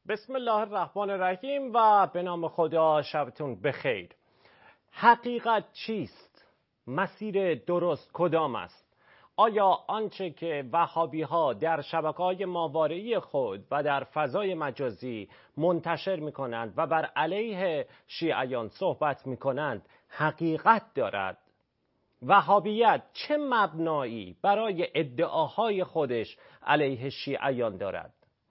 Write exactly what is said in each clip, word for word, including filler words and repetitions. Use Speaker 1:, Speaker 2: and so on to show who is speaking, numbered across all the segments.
Speaker 1: بسم الله الرحمن الرحیم و به نام خدا. شبتون بخیر. حقیقت چیست؟ مسیر درست کدام است؟ آیا آنچه که وهابی ها در شبکه‌های ماورایی خود و در فضای مجازی منتشر می کنند و بر علیه شیعیان صحبت می کنند حقیقت دارد؟ وهابیت چه مبنایی برای ادعاهای خودش علیه شیعیان دارد؟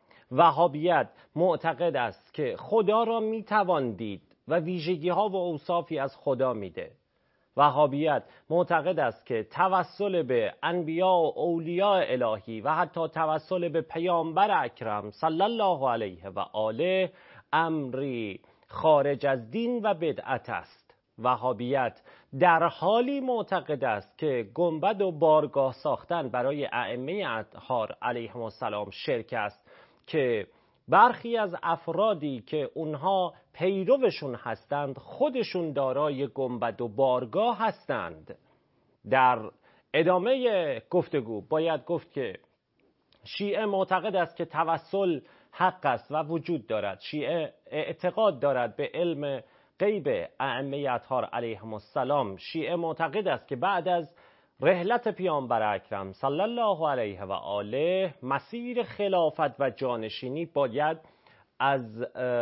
Speaker 1: وهابیت معتقد است که خدا را میتوان دید و ویژگی ها و اوصافی از خدا میده. وهابیت معتقد است که توسل به انبیا و اولیاء الهی و حتی توسل به پیامبر اکرم صلی الله علیه و آله امری خارج از دین و بدعت است. وهابیت در حالی معتقد است که گنبد و بارگاه ساختن برای ائمه اطهار علیهم السلام شرک است که برخی از افرادی که اونها پیروشون هستند خودشون دارای گنبد و بارگاه هستند. در ادامه گفتگو باید گفت که شیعه معتقد است که توسل حق است و وجود دارد. شیعه اعتقاد دارد به علم غیب ائمه اطهار علیهم السلام. شیعه معتقد است که بعد از رحلت پیامبر اکرم صلی الله علیه و آله مسیر خلافت و جانشینی باید از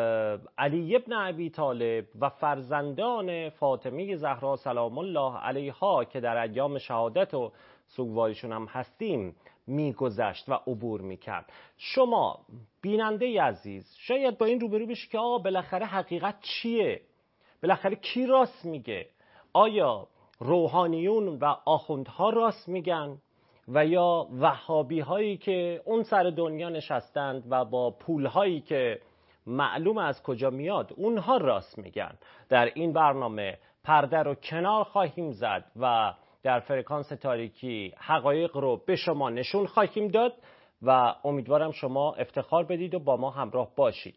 Speaker 1: علی ابن ابی طالب و فرزندان فاطمه زهرا سلام الله علیها که در ایام شهادت و سوگواریشون هم هستیم میگذشت و عبور میکرد. شما بیننده عزیز شاید با این روبرو بشی که آقا بالاخره حقیقت چیه؟ بالاخره کی راست میگه؟ آیا روحانیون و آخوندها راست میگن و یا وهابی هایی که اون سر دنیا نشستند و با پول هایی که معلوم از کجا میاد اونها راست میگن؟ در این برنامه پرده رو کنار خواهیم زد و در فرکانس تاریکی حقایق رو به شما نشون خواهیم داد و امیدوارم شما افتخار بدید و با ما همراه باشید.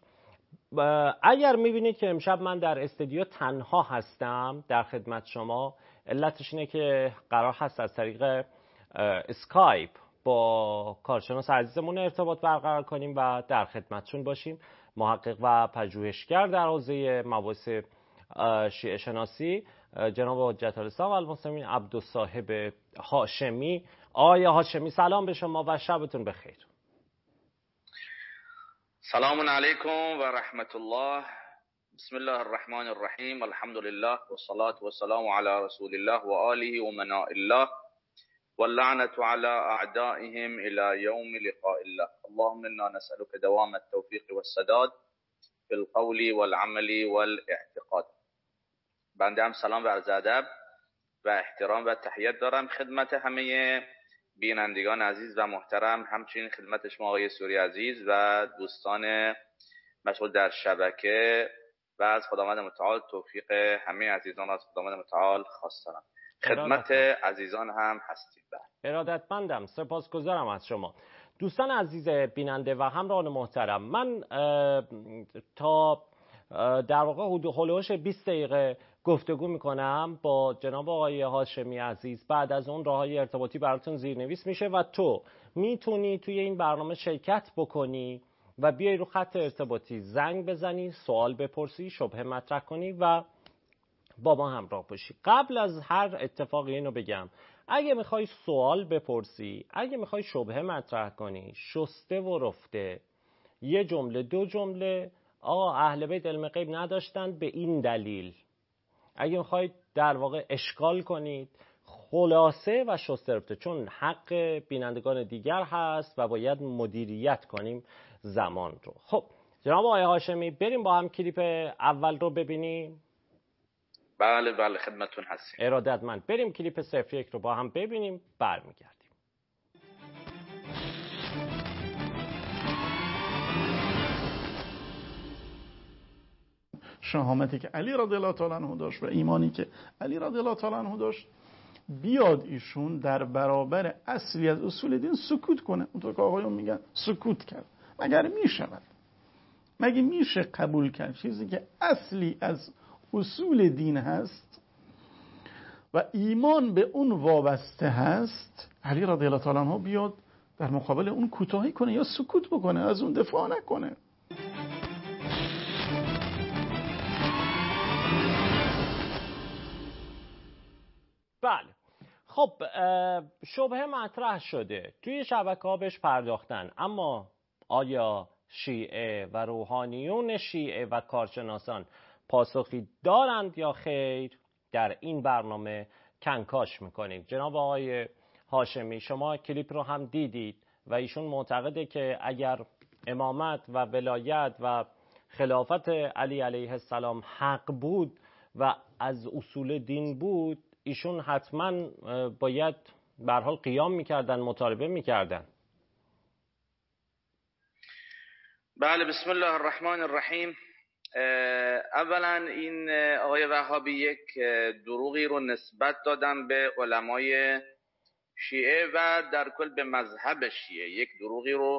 Speaker 1: اگر میبینید که امشب من در استودیو تنها هستم در خدمت شما، علتش اینه که قرار هست از طریق اسکایپ با کارشناس عزیزمون ارتباط برقرار کنیم و در خدمتشون باشیم. محقق و پژوهشگر در حوزه مباحث شیعه شناسی جناب حجت الاسلام و المسلمین عبدالصاحب هاشمی. آقای هاشمی سلام به شما و شبتون بخیر.
Speaker 2: سلام علیکم و رحمت الله. بسم الله الرحمن الرحیم. الحمد لله والصلاة والسلام علی رسول الله و آله و مناء الله واللعنة على اعدائهم الى یوم لقاء الله. اللهم انا نسألك دوام التوفیق والسداد في القول والعمل والاعتقاد. بنده هم سلام و عرض ادب و احترام و تحیت دارم خدمت همه بینندگان عزیز و محترم، همچنین خدمت شما آقای سوری عزیز و دوستان مشغول در شبکه و از خداوند متعال توفیق همه عزیزان از خداوند متعال خواستم. خدمت عزیزان هم هستید.
Speaker 1: ارادتمندم، سپاسگزارم از شما. دوستان عزیز بیننده و همراهان محترم، من تا در واقع هلوش بیست دقیقه گفتگو میکنم با جناب آقای هاشمی عزیز. بعد از اون راههای ارتباطی براتون زیرنویس میشه و تو میتونی توی این برنامه شرکت بکنی و بیای رو خط ارتباطی زنگ بزنی، سوال بپرسی، شبهه مطرح کنی و با ما همراه باشی. قبل از هر اتفاقی اینو بگم، اگه میخوای سوال بپرسی، اگه میخوای شبهه مطرح کنی، شسته و رفته، یه جمله دو جمله، آقا اهل بیت علم غیب نداشتند به این دلیل. اگه میخواید در واقع اشکال کنید، خلاصه و شسته رفته، چون حق بینندگان دیگر هست و باید مدیریت کنیم زمان رو. خب جناب آقای هاشمی، بریم با هم کلیپ اول رو ببینیم.
Speaker 2: بله بله خدمتتون هستیم.
Speaker 1: ارادتمند. بریم کلیپ صفر یک رو با هم ببینیم، برمیگردیم.
Speaker 3: شهامتی که علی رضی الله تعالی عنه داشت و ایمانی که علی رضی الله تعالی عنه داشت، بیاد ایشون در برابر اصلی از اصول دین سکوت کنه. اونطور که آقایون میگن سکوت کرد. مگر میشود؟ مگه میشه قبول کرد چیزی که اصلی از اصول دین هست و ایمان به اون وابسته هست، علی رضی الله تعالی عنه بیاد در مقابل اون کوتاهی کنه یا سکوت بکنه، از اون دفاع نکنه؟
Speaker 1: بله. خب شبهه مطرح شده، توی شبکه‌ها بهش پرداختن، اما آیا شیعه و روحانیون شیعه و کارشناسان پاسخی دارند یا خیر؟ در این برنامه کنکاش میکنیم. جناب آقای هاشمی، شما کلیپ رو هم دیدید و ایشون معتقده که اگر امامت و ولایت و خلافت علی علیه السلام حق بود و از اصول دین بود، ایشون حتما باید به هر حال قیام میکردن، مطالبه میکردن.
Speaker 2: بله، بسم الله الرحمن الرحیم. اولا این آقای وهابی یک دروغی رو نسبت دادن به علمای شیعه و در کل به مذهب شیعه، یک دروغی رو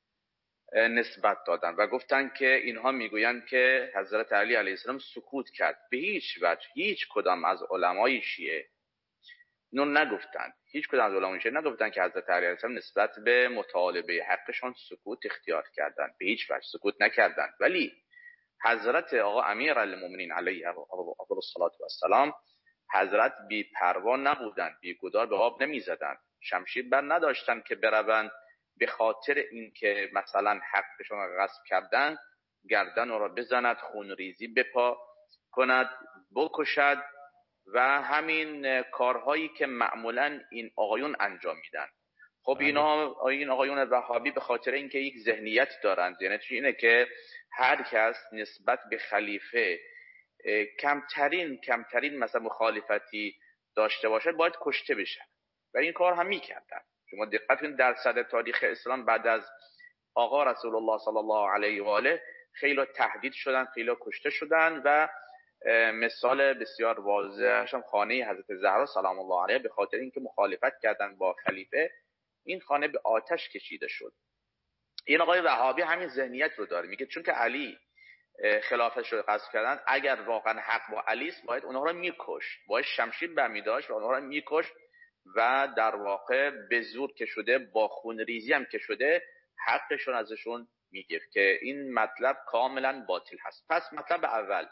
Speaker 2: نسبت دادن و گفتن که اینها میگویند که حضرت علی علیه السلام سکوت کرد. به هیچ وجه هیچ کدام از علمای شیعه اینو نگفتن. هیچ کدام از علمای شیعه نگفتن که حضرت علی علیه السلام نسبت به مطالبه حقشان سکوت اختیار کردن. به هیچ وجه سکوت نکردن. ولی حضرت آقا امیرالمومنین علیه الصلاة و السلام حضرت بی پروا نبودن، بی گدار به آب نمی زدن، شمشیر بر نداشتن که بروند به خاطر اینکه مثلا حقشون را غصب کردن گردن را بزند، خونریزی بپا کند، بکشد و همین کارهایی که معمولا این آقایون انجام میدن. خب اینا این آقایون وهابی به خاطر اینکه یک ذهنیت دارند، یعنی اینه که هر کس نسبت به خلیفه کمترین کمترین مثلا مخالفتی داشته باشه باید کشته بشه و این کار هم میکردن. شما دقت کنید در صدر تاریخ اسلام بعد از آقا رسول الله صلی الله علیه و آله خیلی تهدید شدن، خیلی کشته شدن و مثال بسیار واضحش هم خانه حضرت زهرا سلام الله علیها، به خاطر اینکه مخالفت کردن با خلیفه این خانه به آتش کشیده شد. این آقای وهابی همین ذهنیت رو داره، میگه چون که علی خلافتش رو غصب کردن، اگر واقعا حق با علی است باید اونها رو میکش، باید شمشیر برمی‌داشت و اونها رو میکش و در واقع به زور که شده، با خون ریزی هم که شده، حقشون ازشون میگرفت که این مطلب کاملا باطل هست. پس مطلب اول،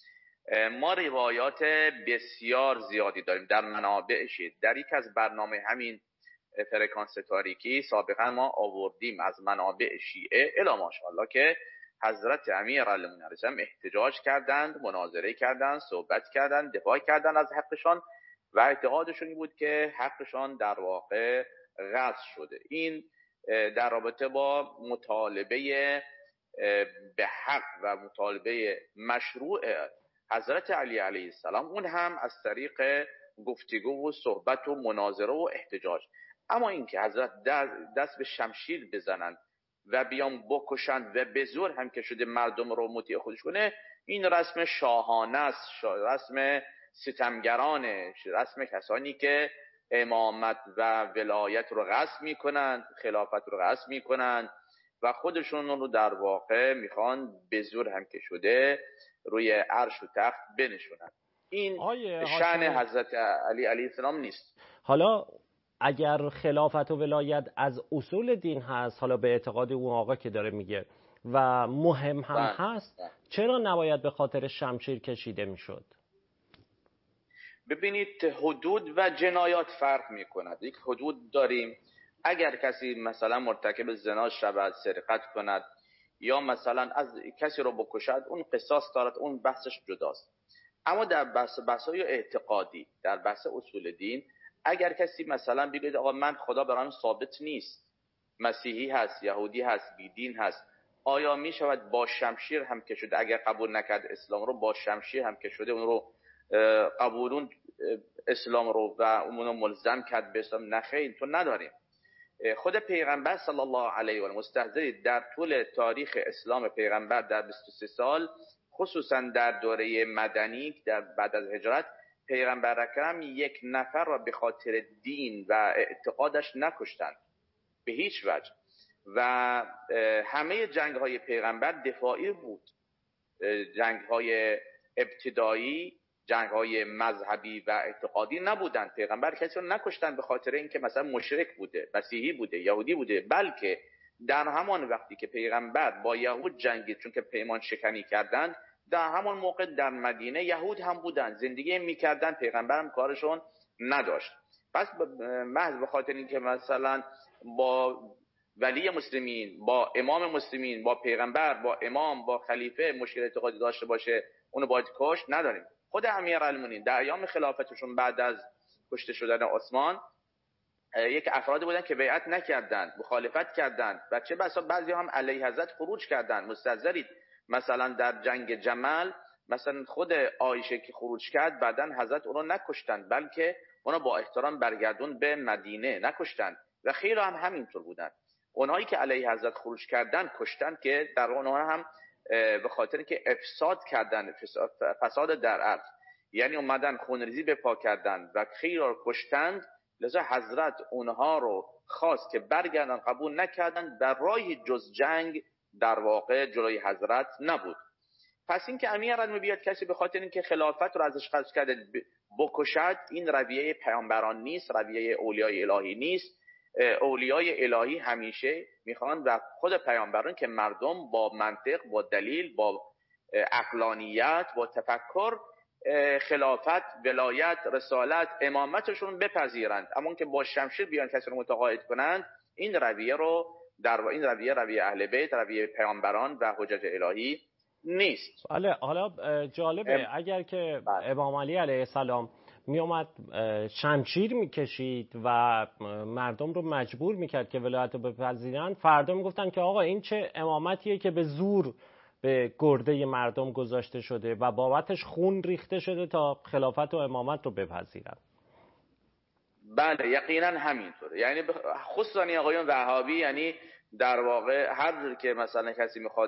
Speaker 2: ما روایات بسیار زیادی داریم در منابع شیعه. در یک از برنامه همین فرکانس تاریکی سابقا ما آوردیم از منابع شیعه الا ماشاءالله که حضرت امیرالمومنین علیه السلام احتجاج کردند، مناظره کردند، صحبت کردند، دفاع کردند از حقشان و اعتقادشون این بود که حقشان در واقع غصب شده. این در رابطه با مطالبه به حق و مطالبه مشروع حضرت علی علیه السلام، اون هم از طریق گفتگو و صحبت و مناظره و احتجاج. اما اینکه حضرت دست به شمشیر بزنند و بیان بکشند و به زور هم که شده مردم رو مطیع خودش کنه، این رسم شاهانه است، رسم ستمگرانه، رسم کسانی که امامت و ولایت رو غصب میکنند، خلافت رو غصب میکنند و خودشون رو در واقع میخوان به زور هم که شده روی عرش و تخت بنشونند. این شأن حضرت علی علیه السلام نیست.
Speaker 1: حالا اگر خلافت و ولایت از اصول دین هست، حالا به اعتقاد اون آقا که داره میگه و مهم هم بله. هست بله. چرا نباید به خاطر شمشیر کشیده میشد؟
Speaker 2: ببینید حدود و جنایات فرق میکند. یک حدود داریم، اگر کسی مثلا مرتکب زنا شود، سرقت کند یا مثلا از کسی رو بکشد، اون قصاص دارد، اون بحثش جداست. اما در بحث بحث‌های اعتقادی، در بحث اصول دین، اگر کسی مثلا بگه آقا من خدا برام ثابت نیست، مسیحی هست، یهودی هست، بیدین هست، آیا می شود با شمشیر هم که شده، اگر قبول نکرد اسلام رو، با شمشیر هم که شده اون رو قبولون اسلام رو و اون ملزم کرد به اسلام؟ نخیر، تو نداریم. خود پیغمبر صلی الله علیه و آله مستحضر در طول تاریخ اسلام پیغمبر در بیست و سه سال، خصوصا در دوره مدنی در بعد از هجرت، پیغمبر اکرم یک نفر را به خاطر دین و اعتقادش نکشتند به هیچ وجه و همه جنگ های پیغمبر دفاعی بود. جنگ های ابتدایی، جنگ های مذهبی و اعتقادی نبودند. پیغمبر کسی رو نکشتن به خاطر اینکه مثلا مشرک بوده، مسیحی بوده، یهودی بوده، بلکه در همان وقتی که پیغمبر با یهود جنگید، چون که پیمان شکنی کردند، در همان موقع در مدینه یهود هم بودند، زندگی میکردن، پیغمبر هم کارشون نداشت. پس محض به خاطر اینکه مثلا با ولی مسلمین، با امام مسلمین، با پیغمبر، با امام، با خلیفه مشکل اعتقادی داشته باشه اونو باید کشت نداریم. خود امیرالمومنین در ایام خلافتشون بعد از کشته شدن عثمان یک افرادی بودن که بیعت نکردند، مخالفت کردند و چه بسا بعضی هم علیه حضرت خروج کردند. مستحضرید مثلا در جنگ جمل مثلا خود عایشه که خروج کرد بعدن حضرت اونو نکشتند، بلکه اونو با احترام برگردون به مدینه، نکشتند. و خیلی هم همینطور بودند. اونایی که علیه حضرت خروج کردند کشتند که در اونها هم به خاطر که افساد کردند، فساد در ارض، یعنی اومدن خونریزی به پا کردند و خیلی رو کشتند. لذا حضرت اونها رو خواست که برگردن، قبول نکردند و راهی جز جنگ در واقع جلوی حضرت نبود. پس این که امیرالمومنین بیاد کسی به خاطر اینکه خلافت رو ازش قبض کرده بکشد، این رویه پیامبران نیست، رویه اولیای الهی نیست. اولیای الهی همیشه میخوان و خود پیامبران که مردم با منطق، با دلیل، با عقلانیت، با تفکر خلافت، ولایت، رسالت، امامتشون بپذیرند. اما که با شمشیر بیان کسی رو متقاعد کنند، این رویه رو در این رویه رویه اهل بیت، رویه پیامبران و حجج الهی نیست.
Speaker 1: بله، حالا جالبه ام... اگر که بله. امام علی علیه السلام می اومد شمشیر میکشید و مردم رو مجبور میکرد که ولایت رو بپذیرند، فردا میگفتن که آقا این چه امامتیه که به زور به گرده مردم گذاشته شده و بابتش خون ریخته شده تا خلافت و امامت رو بپذیرند.
Speaker 2: بله یقینا همینطوره. یعنی خصوصا آقایون وهابی، یعنی در واقع هر جور که مثلا کسی میخواد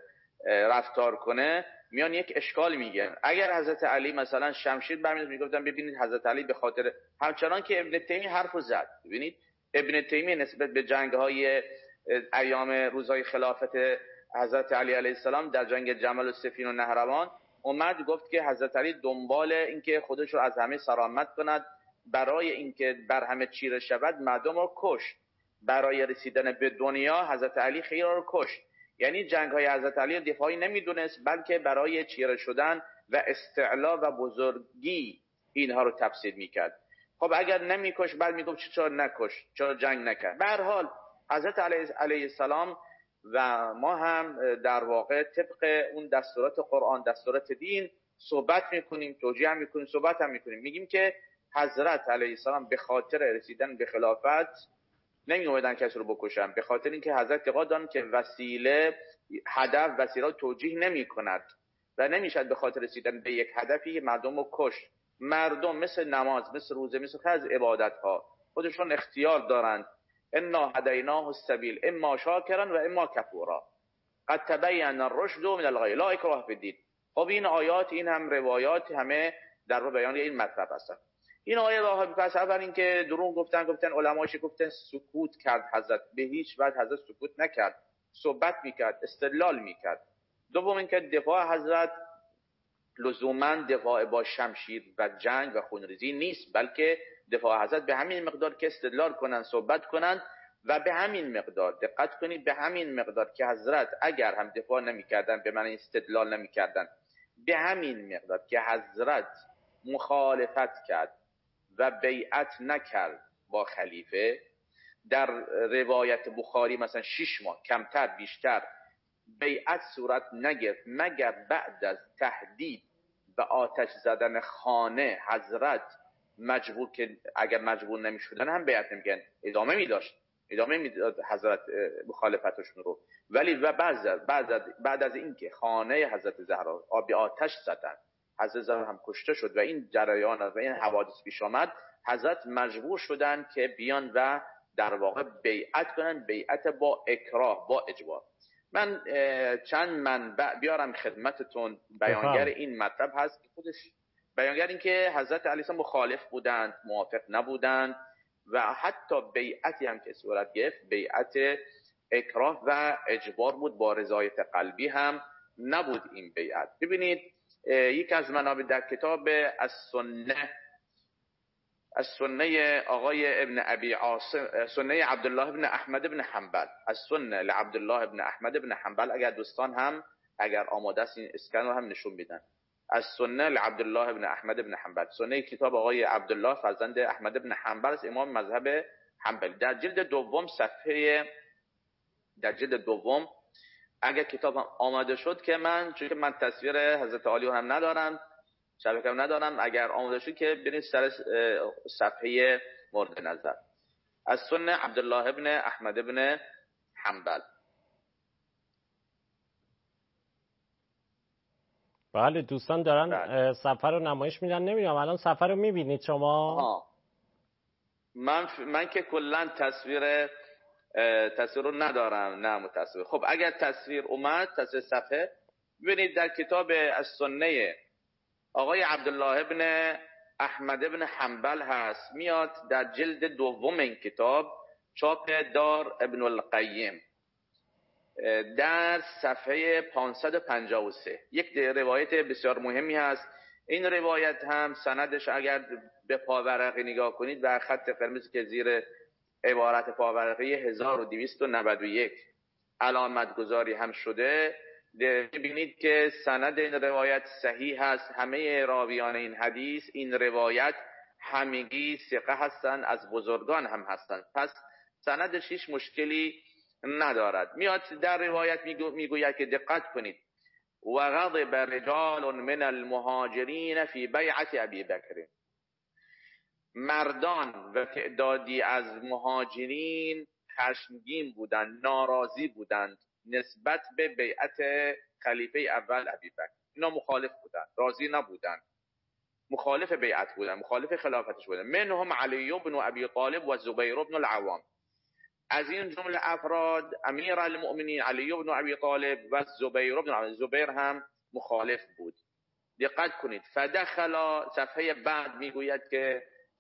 Speaker 2: رفتار کنه میان یک اشکال میگن. اگر حضرت علی مثلا شمشیر برمی‌داشت میگفتن ببینید حضرت علی به خاطر، همچنان که ابن تیمیه حرفو زد. ببینید ابن تیمیه نسبت به جنگ‌های ایام روزهای خلافت حضرت علی علیه السلام در جنگ جمل و سفین و نهروان اومد گفت که حضرت علی دنبال اینکه خودش رو از همه سرامت کند، برای اینکه بر همه چیره شود مردم رو کشت. برای رسیدن به دنیا حضرت علی خیلی رو کشت. یعنی جنگ های حضرت علی دفاعی نمیدونست، بلکه برای چیره شدن و استعلا و بزرگی اینها رو تفسیر میکرد. خب اگر نمیکش بعد میگفت چرا نکش، چرا جنگ نکرد. به هر حال حضرت علیه السلام و ما هم در واقع طبق اون دستورات قرآن، دستورات دین صحبت میکنیم، توجیه هم میکنیم، صحبت هم میکنیم. میگیم که حضرت علیه السلام به خاطر رسیدن به خلافت نمی اومدن کسی رو بکشن، به خاطر اینکه حضرت اعتقاد دارن که وسیله هدف وسیله توجیه نمی کند و نمیشد به خاطر رسیدن به یک هدفی مردم رو کشت. مردم مثل نماز، مثل روزه، مثل خیلی از عبادت ها خودشون اختیار دارند. انا هدیناه السبیل اما شاکرا و اما کفورا قد تبین الرشد من الغی لا اکراه فی الدین. خب این آیات، این هم روایات همه در رو بیان این مطلب هستند. این آیه وهابی پس اول اینکه درون گفتن گفتن علماش گفتن سکوت کرد حضرت، به هیچ وجه حضرت سکوت نکرد، صحبت میکرد، استدلال میکرد. دوم اینکه دفاع حضرت لزوما دفاع با شمشیر و جنگ و خونریزی نیست، بلکه دفاع حضرت به همین مقدار که استدلال کنن، صحبت کنن و به همین مقدار، دقت کنید، به همین مقدار که حضرت اگر هم دفاع نمیکردن به معنی استدلال نمیکردن، به همین مقدار که حضرت مخالفت کرد و بیعت نکرد با خلیفه، در روایت بخاری مثلا شش ماه کمتر بیشتر بیعت صورت نگرفت مگر بعد از تهدید و آتش زدن خانه حضرت مجبور، که اگر مجبور نمیشدن هم بیعت نمیکردن، ادامه میداشت ادامه میداد حضرت مخالفتشون رو. ولی و بعد از بعد از بعد از اینکه خانه حضرت زهرا آب آتش زدن، حضرت زهرا هم کشته شد و این جریان و این حوادث پیش آمد، حضرت مجبور شدن که بیان و در واقع بیعت کنن، بیعت با اکراه، با اجبار. من چند منبع بیارم خدمتتون. بیانگر این مطلب هست که خودش بیانگر این که حضرت علی مخالف بودند، موافق نبودند و حتی بیعتی هم که صورت گرفت بیعت اکراه و اجبار بود، با رضایت قلبی هم نبود این بیعت. ببینید یک از منابع در کتاب السنه السنه آقای ابن ابی عاصم، سنه عبدالله ابن احمد ابن حنبل، السنه لعبدالله ابن احمد ابن حنبل، اگر دوستان هم اگر آماده است این اسکن رو هم نشون بدن. از سنه لعبدالله بن احمد بن حنبل. سنه کتاب آقای عبدالله فرزند احمد بن حنبل است، امام مذهب حنبلی. در جلد دوم صفحه در جلد دوم اگر کتاب آماده شد که من چون که من تصویر حضرت علی هم ندارم، شبکه هم ندارم، اگر آماده شد که برید سر صفحه مورد نظر. از سنه عبدالله بن احمد بن حنبل.
Speaker 1: بله دوستان دارن صفحه رو نمایش میدن، نمیدونم الان صفحه رو میبینید شما؟
Speaker 2: آه. من من که کلا تصویر تصویر رو ندارم، نه متصویر. خب اگر تصویر اومد، تصویر صفحه ببینید در کتاب از سنه آقای عبدالله ابن احمد ابن حنبل هست، میاد در جلد دوم این کتاب چاپ دار ابن القیم در صفحه پانصد و پنجاه و سه یک روایت بسیار مهمی هست. این روایت هم سندش اگر به پاورقی نگاه کنید و خط قرمزی که زیر عبارت پاورقی هزار و دویست و نود و یک علامت گذاری هم شده، ببینید که سند این روایت صحیح هست. همه راویان این حدیث این روایت همگی ثقه هستند، از بزرگان هم هستند، پس سندش هیچ مشکلی ندارد. میاد در روایت میگو میگوید که دقت کنید و غضب رجال من المهاجرین فی بیعت ابی بکر، مردان و تعدادی از مهاجرین خشمگین بودند، ناراضی بودند نسبت به بیعت خلیفه اول ابی بکر. اینا مخالف بودند، راضی نبودند، مخالف بیعت بودند، مخالف خلافتش بودند. منهم علی بن ابی طالب و زبیر بن العوام. از این جمله افراد امیر المؤمنین علی بن ابی طالب و زبیر بن العوام، زبیر هم مخالف بود. دقت کنید. فدخل، صفحه بعد میگوید که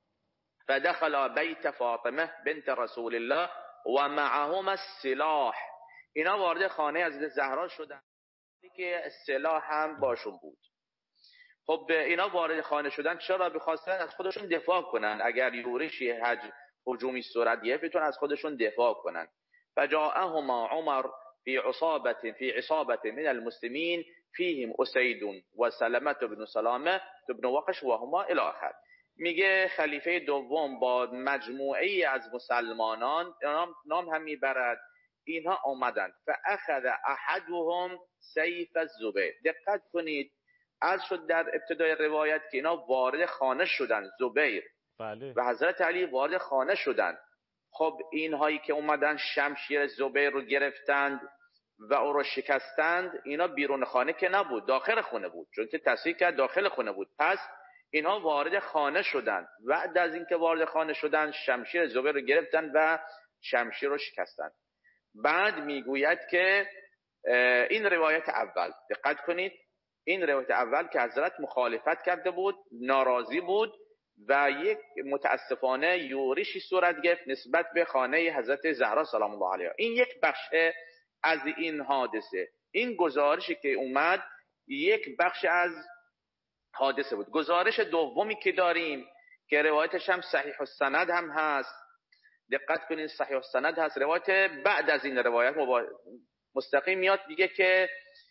Speaker 2: فدخل بیت فاطمه بنت رسول الله و معهم السلاح. اینا وارد خانه حضرت زهرا شدن که سلاح هم باشون بود. خب اینا وارد خانه شدن چرا؟ بخواستن از خودشون دفاع کنن، اگر یورشی حج هجومی صورت گرفت بتونن از خودشون دفاع کنن. فجاءهما عمر فی عصابه فی عصابه من المسلمین فیهم اسید و سلمة بن سلامه بن وقش و هما الی آخر. میگه خلیفه دوم با مجموعه ای از مسلمانان، نام, نام هم میبرد، اینها آمدند. فاخذ احدهم سیف الزبیر. دقت کنید از شد در ابتدای روایت که اینا وارد خانه شدند، زبیر
Speaker 1: بله.
Speaker 2: و حضرت علی وارد خانه شدند. خب اینهایی که اومدن شمشیر زبیر رو گرفتند و او رو شکستند، اینا بیرون خانه که نبود، داخل خانه بود، چون که تصریح کرد داخل خانه بود. پس اینها وارد خانه شدند. بعد از اینکه وارد خانه شدند شمشیر زبیر رو گرفتند و شمشیر رو شکستند. بعد میگوید که این روایت اول، دقت کنید، این روایت اول که حضرت مخالفت کرده بود، ناراضی بود و یک متاسفانه یورشی صورت گرفت نسبت به خانه حضرت زهرا سلام الله علیها. این یک بخش از این حادثه، این گزارشی که اومد یک بخش از حادثه بود. گزارش دومی که داریم که روایتش هم صحیح السند هم هست، دقت کنید صحیح السند هست، روایت بعد از این روایت مستقیم میاد، میگه که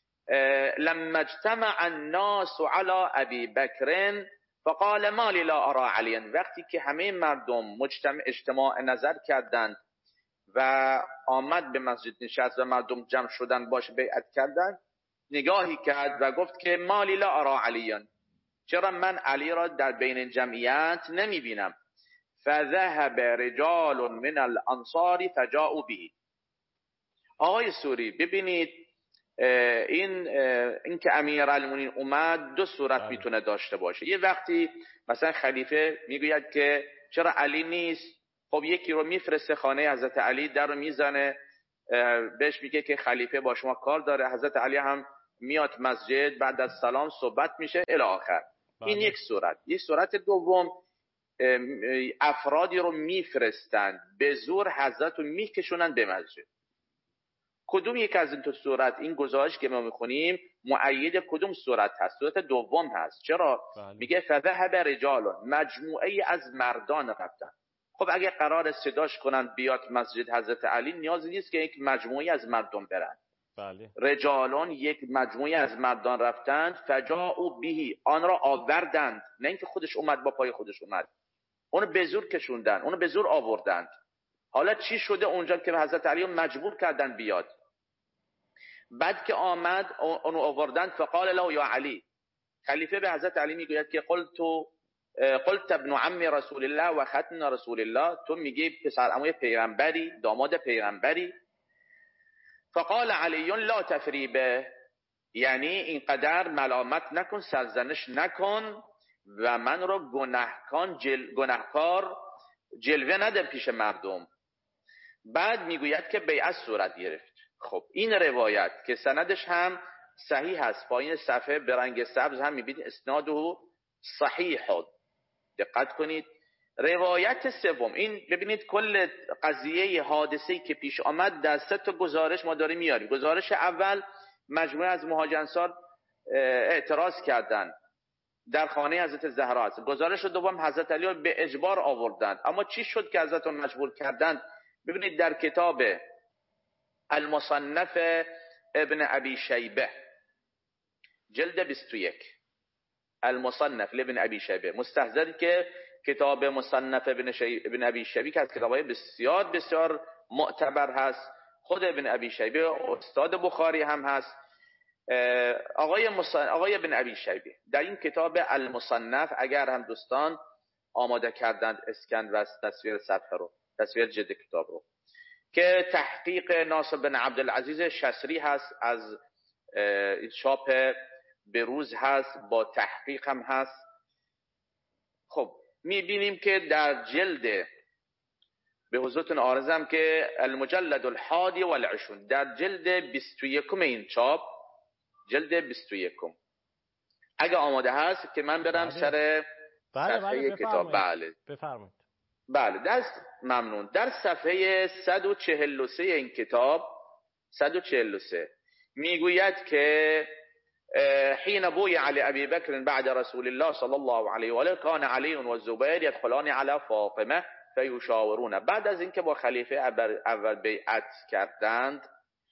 Speaker 2: لما اجتمع الناس على ابی بکر فقال ما لی لا ارى علیا. وقتی که همه مردم مجتمع اجتماع نظر کردند و آمد به مسجد نشست و مردم جمع شدن باش بیعت کردند، نگاهی کرد و گفت که ما لی لا ارى علیا، چرا من علی را در بین جمعیت نمی بینم. فذهب رجال من الانصار فجاءوا به. آقای سوری ببینید این این که امیرالمومنین اومد دو صورت میتونه داشته باشه. یه وقتی مثلا خلیفه میگوید که چرا علی نیست، خب یکی رو میفرسته خانه حضرت علی، در رو میزنه، بهش میگه که خلیفه با شما کار داره، حضرت علی هم میاد مسجد، بعد از سلام صحبت میشه الی آخر. این یک صورت. یک صورت دوم، افرادی رو میفرستند به زور حضرت رو میکشونن به مسجد. کدوم یک از این تو صورت، این گزارش که ما میخونیم مؤید کدوم صورت هست؟ صورت دوم هست. چرا؟
Speaker 1: بله.
Speaker 2: میگه فذهب رجال، مجموعه از مردان رفتن. خب اگه قرار صداش کنن بیاد مسجد حضرت علی، نیازی نیست که یک مجموعه از مردم برن.
Speaker 1: بله.
Speaker 2: رجالون یک مجموعه از مردان رفتند فجاءوا به، آن را آوردند، نه اینکه خودش اومد با پای خودش اومد، اونو به زور کشوندن، اونو به زور آوردند. حالا چی شده اونجا که حضرت علی مجبور کردن بیاد؟ بعد که آمد اونو آوردند فقال له یا علی، خلیفه به حضرت علی میگوید که قلت قلت ابن عم رسول الله و ختن رسول الله، تو میگی پسر عموی پیغمبری، داماد پیغمبری. فقال علی لا تفریبه، یعنی اینقدر ملامت نکن، سرزنش نکن و من رو گناهکار جل... گناهکار جلوه نده پیش مردم. بعد میگوید که بیعت صورت گرفت. خب این روایت که سندش هم صحیح هست، پایین صفحه به رنگ سبز هم میبینید اسناده صحیح. دقت کنید. روایت سوم این، ببینید کل قضیه حادثه‌ای که پیش آمد در سه تا گزارش ما داریم میاریم. گزارش اول مجموعه از مهاجر انصار اعتراض کردند در خانه حضرت زهرا است. گزارش دوم حضرت علی به اجبار آوردند. اما چی شد که حضرت مجبور کردند؟ ببینید در کتاب المصنف ابن ابی شیبه جلد بیست و یک، المصنف لابن ابی شیبه، مستحضر که کتاب مصنف ابن, ابن ابی شیبه که از کتابهای بسیار بسیار معتبر هست، خود ابن ابی شیبه استاد بخاری هم هست. آقای, مصن... آقای ابن ابی شیبه در این کتاب المصنف، اگر هم دوستان آماده کردند اسکن و تصویر صفحه رو، تصویر جلد کتاب رو، که تحقیق ناصر بن عبدالعزیز شسری هست، از چاپ بروز هست، با تحقیق هم هست. خب میبینیم که در جلد، به حضورتون عارضم که المجلد الحادی والعشرون، در جلد بیست و یک این چاپ، جلد بیست و یک، اگه آماده هست که من برم بله. سر
Speaker 1: بله
Speaker 2: صفحه
Speaker 1: بله
Speaker 2: کتاب. بله
Speaker 1: بفرمایید.
Speaker 2: بله دست ممنون. در صفحه صد و چهل و سه این کتاب، صد و چهل و سه میگوید که حين بوی علی ابی بکر بعد رسول الله صلی الله علیه و آله کان علی و الزبیر یدخلان علی فاطمه فیشاورون. بعد از اینکه با خلیفه اول بیعت کردند،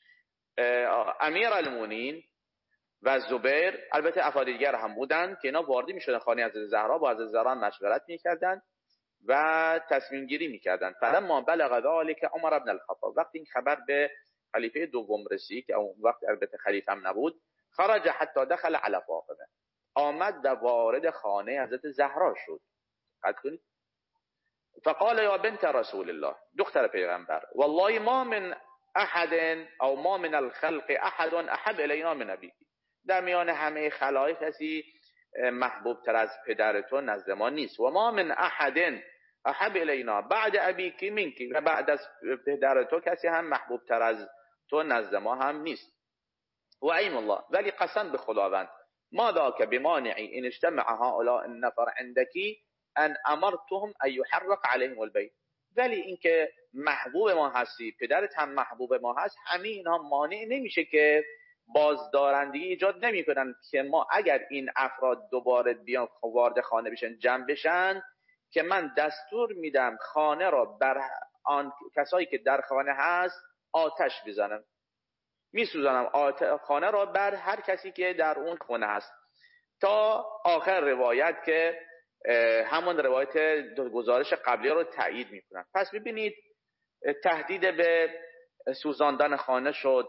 Speaker 2: امیر المؤمنین و زبیر، البته افراد دیگر هم بودند که اینا وارد میشدن خانه حضرت زهرا، با حضرت زهرا مشورت میکردند و تصمیم گیری میکردند. فلما بلغ ذلك عمر بن الخطاب، وقتی این خبر به خلیفه دوم رسید که اون وقت البته خلیفه هم نبود، خرج حتی دخل علی فاطمه، آمد و وارد خانه حضرت زهرا شد. قد کنید. فقال یا بنت رسول الله، دختر پیغمبر، والله ما من احد او ما من الخلق احد احب الینا من ابیک، در میان همه خلایق کسی محبوب تر از پدر تو نزد ما نیست. و ما من احد احب الینا بعد ابیک منک، و بعد از پدر تو کسی هم محبوب تر از تو نزد ما هم نیست. و ایم الله، ولی قسم به خداوند، ما ذاک بمانعی ان اجتمع هؤلاء النفر عندکی ان امرتهم ان يحرق عليهم البيت، ولی اینکه محبوب ما هستی، پدرت هم محبوب ما هست، همه اینها مانع نمیشه که بازدارندگی ایجاد نمیکنن که ما اگر این افراد دوباره بیان وارد خانه بشن، جمع بشن، که من دستور میدم خانه را بر آن کسایی که در خانه هست آتش بزنن، میسوزانم خانه را بر هر کسی که در اون خانه هست، تا آخر روایت که همون روایت گزارش قبلی رو تایید میکنن. پس ببینید تهدید به سوزاندن خانه شد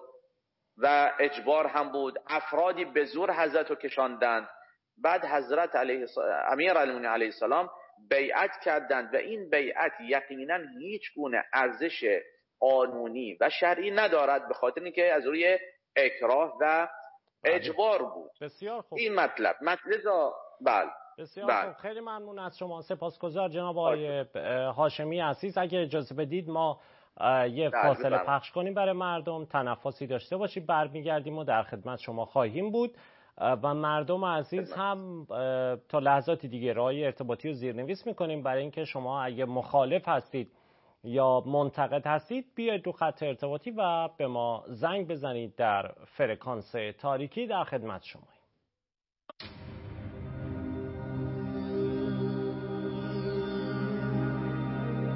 Speaker 2: و اجبار هم بود، افرادی به زور حضرت رو کشاندند. بعد حضرت علیه امیر المؤمنین علیه السلام بیعت کردند و این بیعت یقینا هیچ گونه ارزش قانونی و شرعی ندارد، به خاطر اینکه از روی اکراه و اجبار بود.
Speaker 1: بسیار خوب.
Speaker 2: این مطلب مطلب بله
Speaker 1: بسیار
Speaker 2: بله.
Speaker 1: خوب، خیلی ممنون از شما، سپاسگزار جناب آقای هاشمی عزیز. اگه اجازه بدید ما یه فاصله پخش کنیم برای مردم، تنفسی داشته باشیم، برمیگردیم و در خدمت شما خواهیم بود و مردم عزیز هم تا لحظات دیگه راهی ارتباطی رو زیرنویس میکنیم برای اینکه شما اگه مخالف هستید یا منتقد هستید بیاید دو خط ارتباطی و به ما زنگ بزنید. در فرکانس تاریکی در خدمت شما.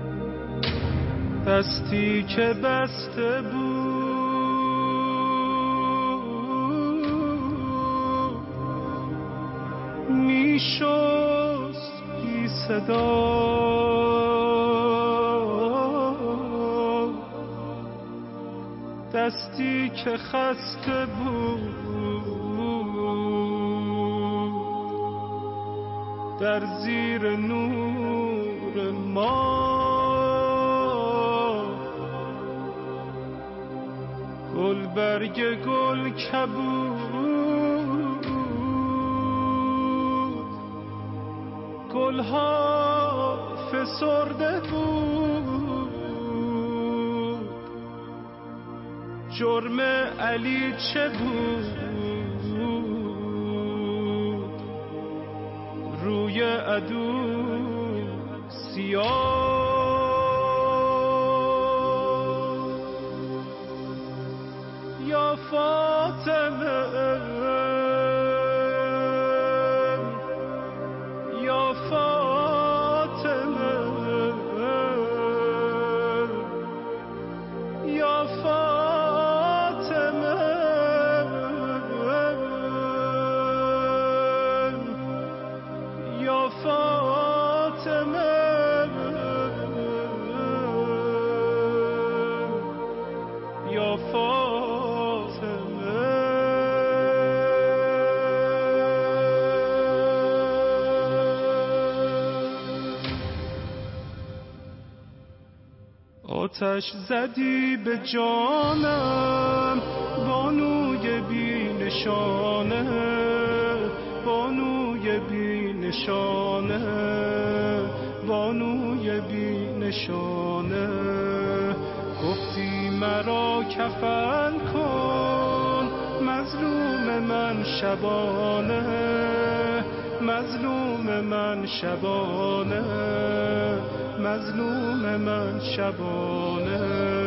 Speaker 4: دستی که بسته بود
Speaker 3: میشست بی صدا، دستی که خسته بود در زیر نور ما، گل برگ گل کبود، گلها فسرده بود. جرم علی چه بود؟ روی عدو سیاه. یا فاطمه یا فاطمه یا فاطمه یا فاطمه یا فاطمه. آتش زدی به جانم بانوی بی نشانه، بانوی بی نشانه، بانوی بی نشانه. گفتی مرا کفن کن مظلوم من شبانه، مظلوم من شبانه، مظلوم من شبانه.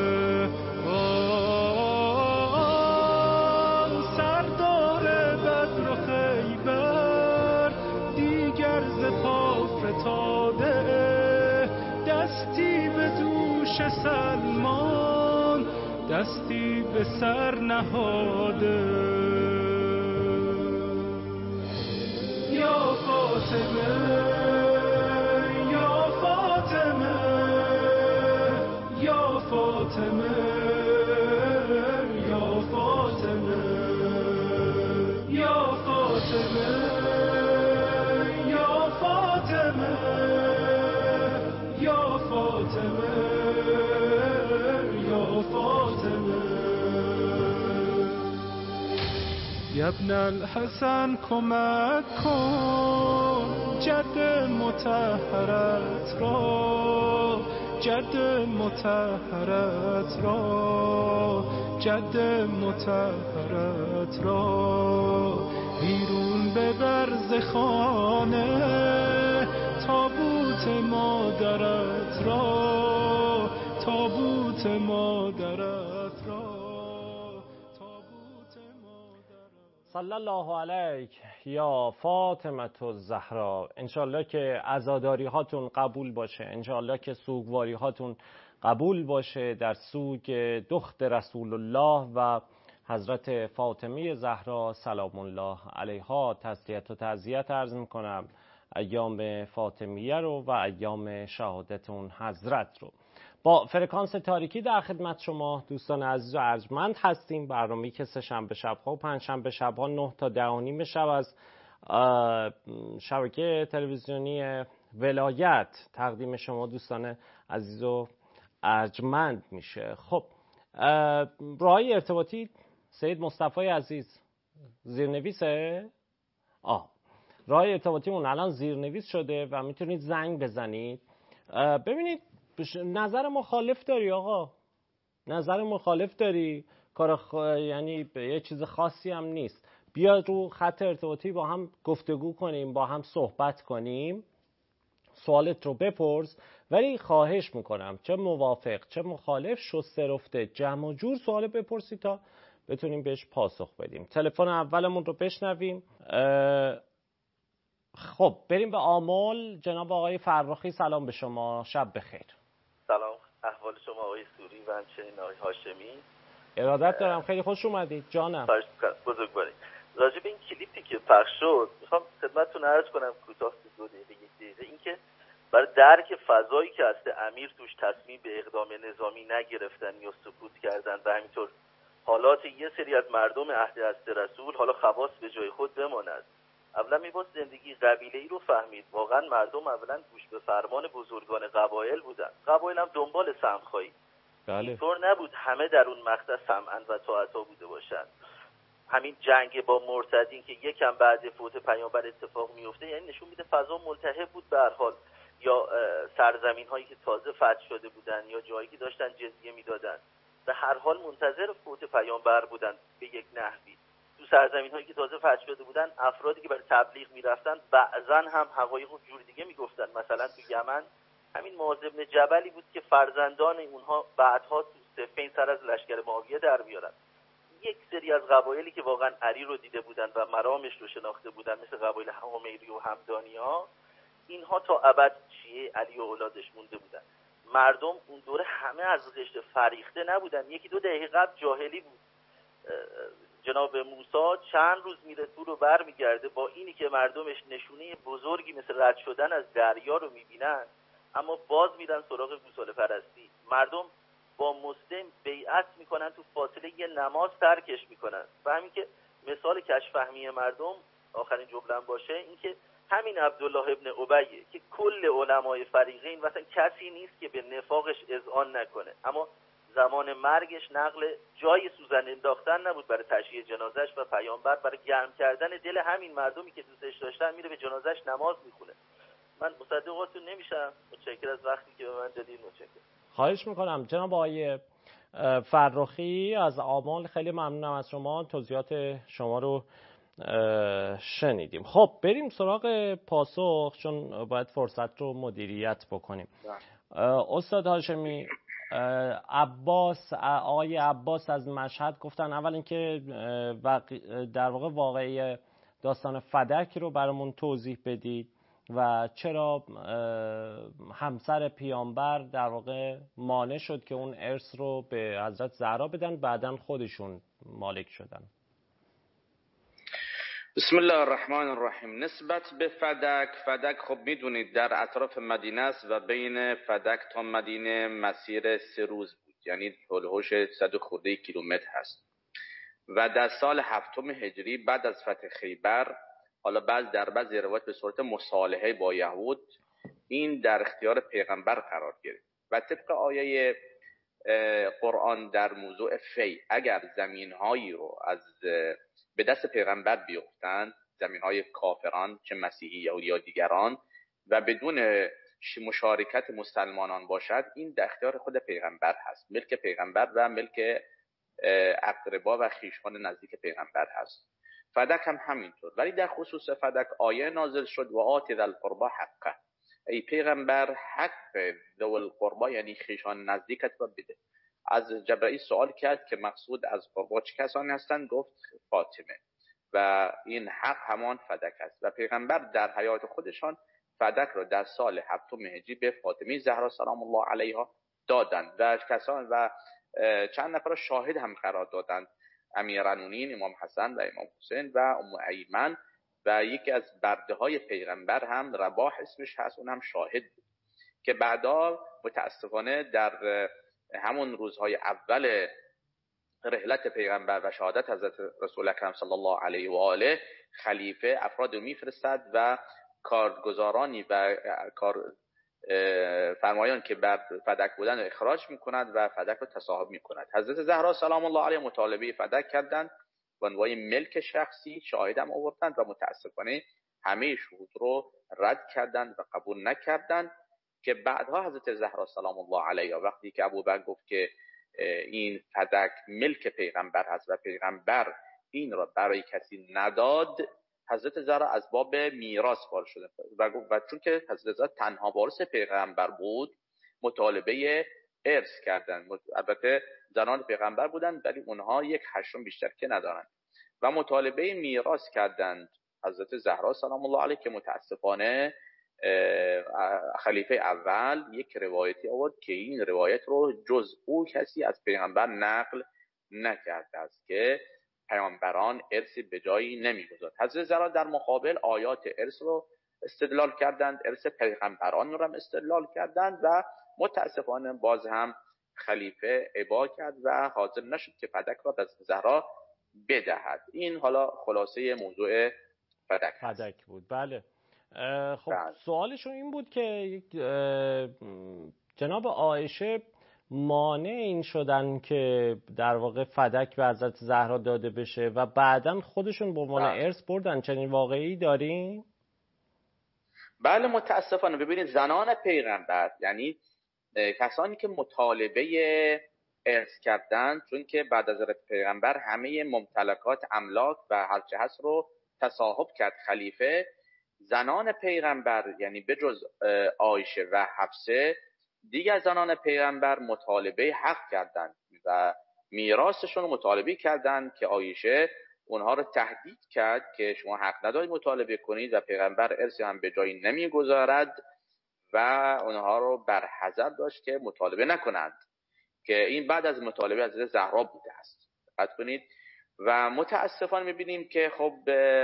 Speaker 3: آه سردار بدر و خیبر دیگر ز پا فتاده، دستی به دوش سلمان دستی به سر نهاده. یا فاطمه یا فاطمه یا فاطمه یا فاطمه یا فاطمه یا فاطمه یا فاطمه یا فاطمه. یا ابن الحسن کمک کن جد مطهرت را، جد مطهرت را، جد مطهرت را. بیرون ببر ز خانه تابوت مادرت را، تابوت مادرت را.
Speaker 1: صلی الله علیک یا فاطمه الزهرا. انشالله که عزاداری هاتون قبول باشه، انشالله که سوگواری هاتون قبول باشه در سوگ دخت رسول الله و حضرت فاطمه زهرا سلام الله علیها. تسلیت و تعزیت عرض میکنم ایام فاطمیه رو و ایام شهادت اون حضرت رو. با فرکانس تاریکی در خدمت شما دوستان عزیز و ارجمند هستیم. برنامه‌ای که سه شنبه شب‌ها و پنج شنبه شب‌ها نه تا ده و نیم شب از شبکه تلویزیونی ولایت تقدیم شما دوستان عزیز و ارجمند میشه. خب راهی ارتباطی سید مصطفی عزیز زیرنویسه؟ آه راه ارتباطیمون الان زیرنویس شده و میتونید زنگ بزنید. ببینید نظر مخالف داری آقا، نظر مخالف داری، کار خ... یعنی یه چیز خاصی هم نیست. بیا رو خط ارتباطی با هم گفتگو کنیم، با هم صحبت کنیم، سوالت رو بپرس. ولی خواهش میکنم چه موافق چه مخالف شسته رفته جمع و جور سوال بپرسی تا بتونیم بهش پاسخ بدیم. تلفن اولمون رو بشنویم. خب بریم به آمل. جناب آقای فرخی سلام به شما، شب بخیر.
Speaker 4: سلام، احوال شما آقای سوری و همچنین آقای هاشمی؟
Speaker 1: ارادت دارم، خیلی خوش اومدید جانم.
Speaker 4: بزرگوارید. راجع به این کلیپی که پخش شد میخوام خدمتتون عرض کنم کوتاه دو دقیقه یک دقیقه اینکه برای درک فضایی که هست امیر توش تصمیم به اقدام نظامی نگرفتن یا سکوت کردن و همینطور حالات یه سری از مردم عهد حضرت رسول حالا خواص به جای خود بماند. اولا میباید زندگی قبیله‌ای رو فهمید. واقعا مردم اولا گوش به فرمان بزرگان قبایل بودن. قبایل هم دنبال سمخایی.
Speaker 1: بله.
Speaker 4: اینطور نبود همه در اون مقطع سمعن و طاعتا بوده باشن. همین جنگ با مرتدین که یکم بعد فوت پیامبر اتفاق میفته یعنی نشون میده فضا ملتهب بود به هر حال، یا سرزمین هایی که تازه فتح شده بودن یا جایی که داشتن جزیه میدادن به هر حال منتظر فوت پیامبر بودن به یک نحوی. تو سرزمین هایی که تازه فتح شده بودن افرادی که برای تبلیغ میرفتن بعضا هم حقایق جور دیگه میگفتن. مثلا تو یمن همین معاذ بن جبلی بود که فرزندان اونها بعدها تو صفین سر از لشکر معاویه در بیارن. یک سری از قبایلی که واقعا علی رو دیده بودن و مرامش رو شناخته بودن مثل قبایل حمیری و همدانی ها، اینها تا ابد شیعه علی و اولادش مونده بودن. مردم اون دوره همه از قشر فریخته نبودن. یکی دو دقیقه قبل جاهلی بود. جناب موسی چند روز میره تو رو بر میگرده با اینی که مردمش نشونه بزرگی مثل رد شدن از دریا رو میبینن اما باز میرن سراغ گوساله پرستی. مردم با مسلم بیعت میکنن، تو فاصله یه نماز ترکش میکنن. و همین که مثال کشف فهمی مردم آخرین جمله‌ام باشه این که همین عبدالله ابن ابی که کل علمای فریقین مثلا کسی نیست که به نفاقش اذعان نکنه، اما زمان مرگش نقل جای سوزن انداختن نبود برای تشییع جنازش و پیامبر برای گرم کردن دل همین مردمی که دوستش داشتن میره به جنازش نماز میخونه. من مصدقاتون نمیشم. متشکرم از وقتی که به من دادید. متشکرم.
Speaker 1: خواهش میکنم جناب آقای فرخی از آمال، خیلی ممنونم از شما، توضیحات شما رو شنیدیم. خب بریم سراغ پاسخ چون باید فرصت رو مدیریت بکنیم. استاد هاشمی، عباس آقای عباس از مشهد گفتن اول اینکه در واقع واقعی داستان فدک رو برامون توضیح بدید و چرا همسر پیامبر در واقع مانع شد که اون ارث رو به حضرت زهرا بدن، بعداً خودشون مالک شدن.
Speaker 2: بسم الله الرحمن الرحیم. نسبت به فدک، فدک خب میدونید در اطراف مدینه است و بین فدک تا مدینه مسیر سه روز بود، یعنی هولوش صد خورده کیلومتر هست. و در سال هفتم هجری بعد از فتح خیبر، حالا بعض در بعضی روایات به صورت مصالحه با یهود، این در اختیار پیغمبر قرار گرفت. و طبق آیه قرآن در موضوع فی، اگر زمین‌هایی رو از به دست پیغمبر بیفتند، زمین‌های کافران چه مسیحی یهودی یا دیگران، و بدون مشارکت مسلمانان باشد، این در اختیار خود پیغمبر هست، ملک پیغمبر و ملک اقربا و خویشان نزدیک پیغمبر هست. فدک هم همینطور. ولی در خصوص فدک آیه نازل شد و آت ذی القربى حقه، ای پیغمبر حق ذو القربا یعنی خویشان نزدیکت رو بده. از جبرائیل سوال کرد که مقصود از قربا چه کسانی هستند؟ گفت فاطمه، و این حق همان فدک است. و پیغمبر در حیات خودشان فدک رو در سال هفتم هجری به فاطمه زهرا سلام الله علیها دادند و کسان و چند نفر شاهد هم قرار دادند، امیرالمومنین امام حسن و امام حسین و ام ایمن، و یکی از برده های پیغمبر هم رباح اسمش هست، اون هم شاهد بود که بعدا متاسفانه در همون روزهای اول رحلت پیغمبر و شهادت حضرت رسول اکرم صلی الله علیه و آله، خلیفه افراد میفرستد و کارگزارانی و کار فرمایان که بر فدک بودن رو اخراج میکند و فدک رو تصاحب میکند. حضرت زهرا سلام الله علیها مطالبه فدک کردند و عنوان ملک شخصی شاهدم آوردند و متاسفانه همه شهود رو رد کردند و قبول نکردند، که بعدها حضرت زهرا سلام الله علیها وقتی که ابوبکر گفت که این فدک ملک پیغمبر هست و پیغمبر این را برای کسی نداد، حضرت زهرا از باب میراث وارد شده و گفت و چون که حضرت زهرا تنها وارث پیغمبر بود مطالبه ارث کردند. البته زنان پیغمبر بودند ولی اونها یک هشتم بیشتر که ندارند و مطالبه میراث کردند حضرت زهرا سلام الله علیها، که متاسفانه خلیفه اول یک روایتی آورد که این روایت رو جز او کسی از پیغمبر نقل نکرده است که پیامبران ارثی به جایی نمیگذارد. حضرت زهرا در مقابل آیات ارث رو استدلال کردند، ارث پیغمبران رو هم استدلال کردند و متاسفانه باز هم خلیفه ابا کرد و حاضر نشد که فدک را به زهرا بدهد. این حالا خلاصه موضوع فدک
Speaker 1: فدک بود. بله. خب
Speaker 2: بله.
Speaker 1: سوالشون این بود که جناب عایشه مانع این شدن که در واقع فدک به حضرت زهرا داده بشه و بعداً خودشون به عنوان ارث بردن. چنین واقعی دارین؟
Speaker 2: بله متاسفانه. ببینید زنان پیغمبر، یعنی کسانی که مطالبه ارث کردند، چون که بعد از پیغمبر همه ممتلکات املاک و هرچه هست رو تصاحب کرد خلیفه، زنان پیغمبر یعنی به جز عایشه و حفصه دیگر زنان پیغمبر مطالبه حق کردند و میراثشون رو مطالبه کردند که عایشه اونها رو تهدید کرد که شما حق ندارید مطالبه کنید و پیغمبر ارث هم به جایی نمیگذارد و اونها رو برحذر داشت که مطالبه نکنند، که این بعد از مطالبه از زهرا بوده است. دقت کنید. و متاسفانه میبینیم که خب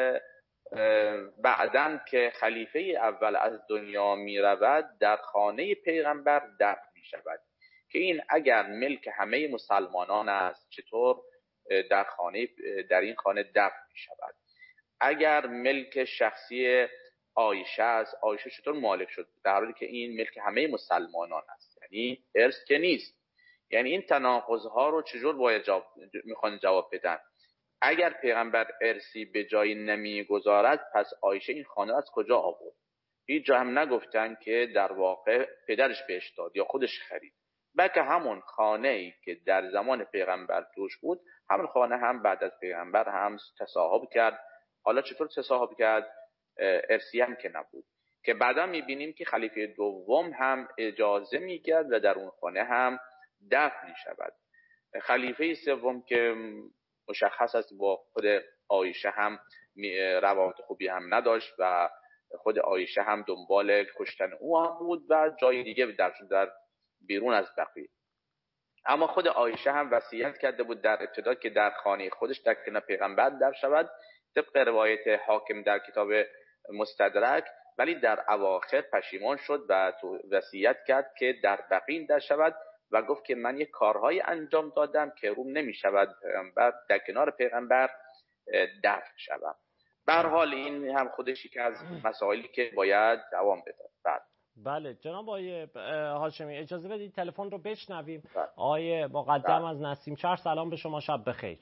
Speaker 2: بعدن که خلیفه اول از دنیا میرود در خانه پیغمبر دفن میشود، که این اگر ملک همه مسلمانان است چطور در خانه در این خانه دفن میشود؟ اگر ملک شخصی عایشه است، عایشه چطور مالک شد در حالی که این ملک همه مسلمانان است؟ یعنی ارث که نیست. یعنی این تناقض‌ها رو چجور باید جواب میخوان جواب بدن؟ اگر پیغمبر ارثی به جایی نمیگذارد پس عایشه این خانه از کجا آورد؟ هیچ جا هم نگفتن که در واقع پدرش بهش داد یا خودش خرید، بلکه همون خانه ای که در زمان پیغمبر توش بود همون خانه هم بعد از پیغمبر هم تصاحب کرد. حالا چطور تصاحب کرد؟ ارثی هم که نبود، که بعدا میبینیم که خلیفه دوم هم اجازه میگرد و در اون خانه هم دفن میشود. خلیفه سوم که مشخص است با خود عایشه هم روابط خوبی هم نداشت و خود عایشه هم دنبال کشتن او هم بود و جای دیگه در در بیرون از بقیه. اما خود عایشه هم وصیت کرده بود در ابتدا که در خانه خودش در کنار پیغمبر در شود، طبق روایت حاکم در کتاب مستدرک، ولی در اواخر پشیمان شد و وصیت کرد که در بقیع در شود و گفت که من یک کارهای انجام دادم که روم نمی شود پیغمبر در کنار پیغمبر دفن شود. به هر حال این هم خودش یکی از مسائلی که باید دوام بده. بعد
Speaker 1: بله جناب آقای هاشمی اجازه بدید تلفن رو بشنویم.
Speaker 2: بله.
Speaker 1: آقای مقدم بله. از نسیم شهر، سلام به شما، شب بخیر.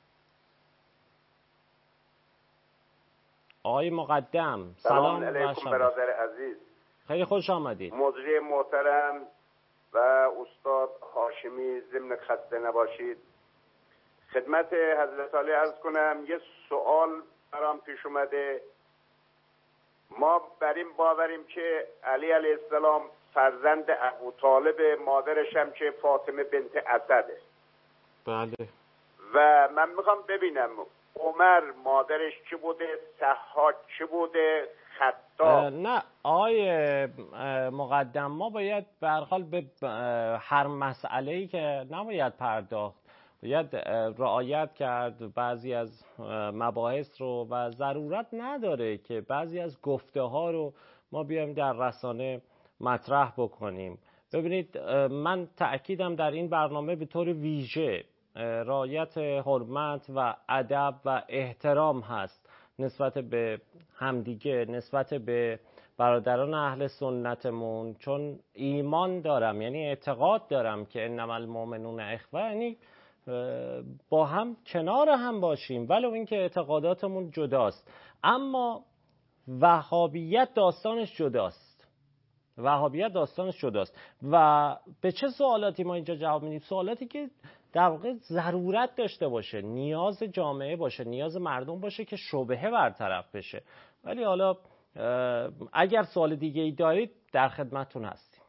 Speaker 1: آقای مقدم سلام,
Speaker 5: سلام علیکم برادر عزیز.
Speaker 1: خیلی خوش آمدید.
Speaker 5: مجری محترم و استاد هاشمی ضمن خسته نباشید. خدمت حضرت عالی عرض کنم یه سوال برام پیش اومده. ما بر این باوریم که علی علیه السلام فرزند ابو طالب، مادرش هم که فاطمه بنت اسده.
Speaker 1: بله.
Speaker 5: و من میخوام ببینم عمر مادرش چی بوده، سحاق چی بوده، خطاب.
Speaker 1: نه آقای مقدم ما باید به هر حال به هر مسئله‌ای که نباید پرداخت، باید رعایت کرد بعضی از مباحث رو و ضرورت نداره که بعضی از گفته ها رو ما بیایم در رسانه مطرح بکنیم. ببینید من تأکیدم در این برنامه به طور ویژه رعایت حرمت و ادب و احترام هست نسبت به همدیگه، نسبت به برادران اهل سنتمون، چون ایمان دارم، یعنی اعتقاد دارم که انما المؤمنون اخوه، یعنی با هم کنار هم باشیم ولو اینکه اعتقاداتمون جداست. اما وهابیت داستانش جداست، وهابیت داستانش جداست. و به چه سوالاتی ما اینجا جواب میدیم؟ سوالاتی که در واقع ضرورت داشته باشه، نیاز جامعه باشه، نیاز مردم باشه که شبهه برطرف بشه. ولی حالا اگر سوال دیگه ای دارید در خدمتتون هستیم.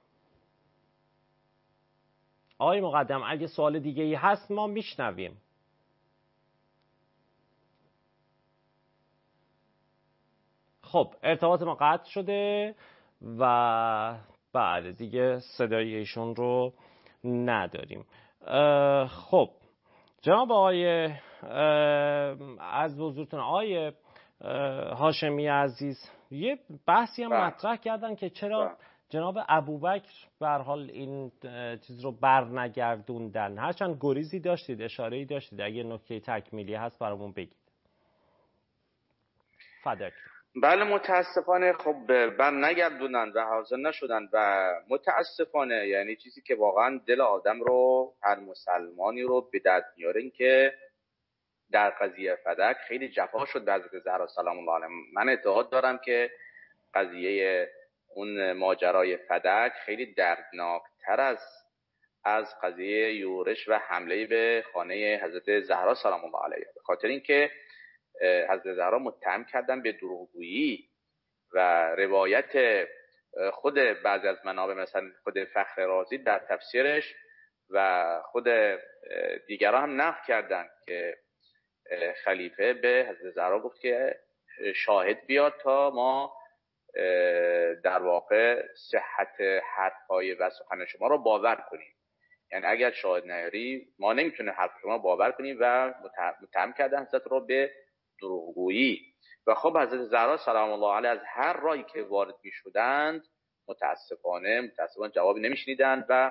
Speaker 1: آقای مقدم اگه سوال دیگه ای هست ما میشنویم. خب ارتباط ما قطع شده و بعد دیگه صدای ایشون رو نداریم. خب جناب آقای از حضورتون آقای هاشمی عزیز یه بحثی هم مطرح کردن که چرا با. جناب ابوبکر به هر حال این چیز رو برنگردوندن، هرچند گریزی داشتید، اشاره‌ای داشتید، اگه نکته تکمیلی هست برامون بگید. فداک.
Speaker 2: بله متاسفانه خب برنگردوندن و حاضر نشدن و متاسفانه یعنی چیزی که واقعا دل آدم رو، هر مسلمانی رو به درد میاره این که در قضیه فدک خیلی جفا شد به حضرت زهرا سلام الله علیها. من اعتقاد دارم که قضیه اون ماجرای فدک خیلی دردناکتر است از قضیه یورش و حمله به خانه حضرت زهرا سلام الله علیها، به خاطر اینکه حضرت زهرا متهم کردن به دروغگویی و روایت خود بعضی از منابع مثلا خود فخر رازی در تفسیرش و خود دیگران هم نقل کردن که خلیفه به حضرت زهرا گفت که شاهد بیاد تا ما در واقع صحت حرف‌های و سخن شما رو باور کنیم، یعنی اگر شاهد نیاری ما نمیتونیم حرف شما باور کنیم و متهم کردن حضرت رو به دروغگویی. و خب حضرت زهرا سلام الله علیها از هر راهی که وارد میشدند متاسفانه متاسفانه جوابی نمیشنیدند. و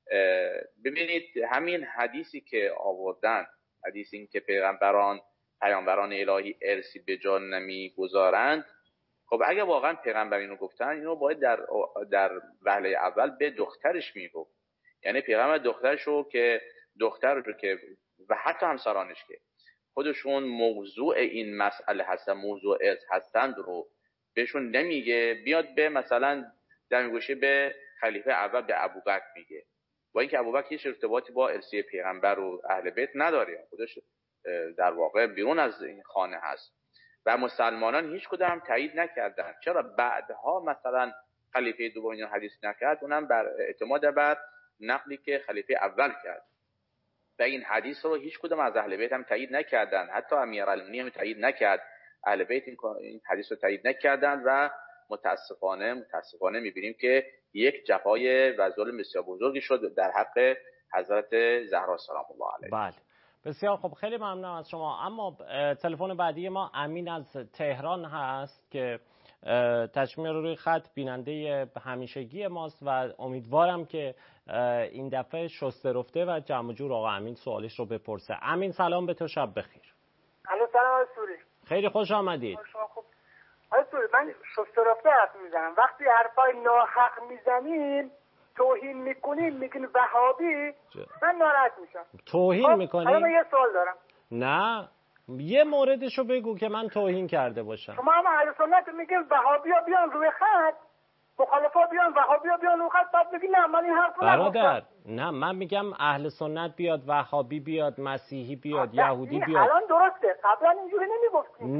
Speaker 2: ببینید همین حدیثی که آوردن، حدیثی این که پیغمبران پیامبران الهی ارثی به جا نمیگذارند، خب اگه واقعا پیغمبر اینو گفتن اینو باید در در وهله اول به دخترش میگفت، یعنی پیغمبر دخترش رو که دختر رو که و حتی همسرانش که خودشون موضوع این مسئله هستن، موضوع ارث هستند رو بهشون نمیگه، بیاد به مثلا در میگوشه به خلیفه اول به ابوبکر میگه، با اینکه ابوبکر هیچ ارتباطی با ارثی پیغمبر و اهل بیت نداره، خودش در واقع بیرون از این خانه هست و مسلمانان هیچ کدوم هم تایید نکردن. چرا بعدها مثلا خلیفه دوم اینو حدیث نکرد؟ اونم بر اعتماد بر نقلی که خلیفه اول کرد و این حدیث رو هیچ کدوم از اهل بیت هم تایید نکردن، حتی امیرالمومنین هم تایید نکرد، اهل بیت این حدیث رو تایید نکردن و متاسفانه متاسفانه میبینیم که یک جفای و ظلم بسیار بزرگی شد در حق حضرت زهرا سلام الله علیها.
Speaker 1: بله بسیار خب، خیلی ممنونم از شما. اما تلفن بعدی ما امین از تهران هست که تشمیع روی خط بیننده همیشگی ماست و امیدوارم که این دفعه شسته رفته و جمع جور آقا امین سوالش رو بپرسه. امین سلام به تو، شب بخیر.
Speaker 6: الو سلام آقای سوری.
Speaker 1: خیلی خوش آمدید.
Speaker 6: خوب. آقای سوری من شسته رفته حرف میزنم، وقتی حرفای ناحق میزنین توهین میکنین میگین وهابی من ناراحت میشم.
Speaker 1: توهین میکنین؟
Speaker 6: حالا من یه سوال دارم.
Speaker 1: نه یه موردشو بگو که من توهین کرده باشم.
Speaker 6: شما هم اهل سنت میگین وهابیا بیان روی خط، مخالفا بیان وهابیا بیان روی خط، بعد بگین نه من این حرفو نگفتم.
Speaker 1: برادر نه، من میگم اهل سنت بیاد، وهابی بیاد، مسیحی بیاد، یهودی بیاد.
Speaker 6: الان درسته، قبلا اینجوری نمیگفتین.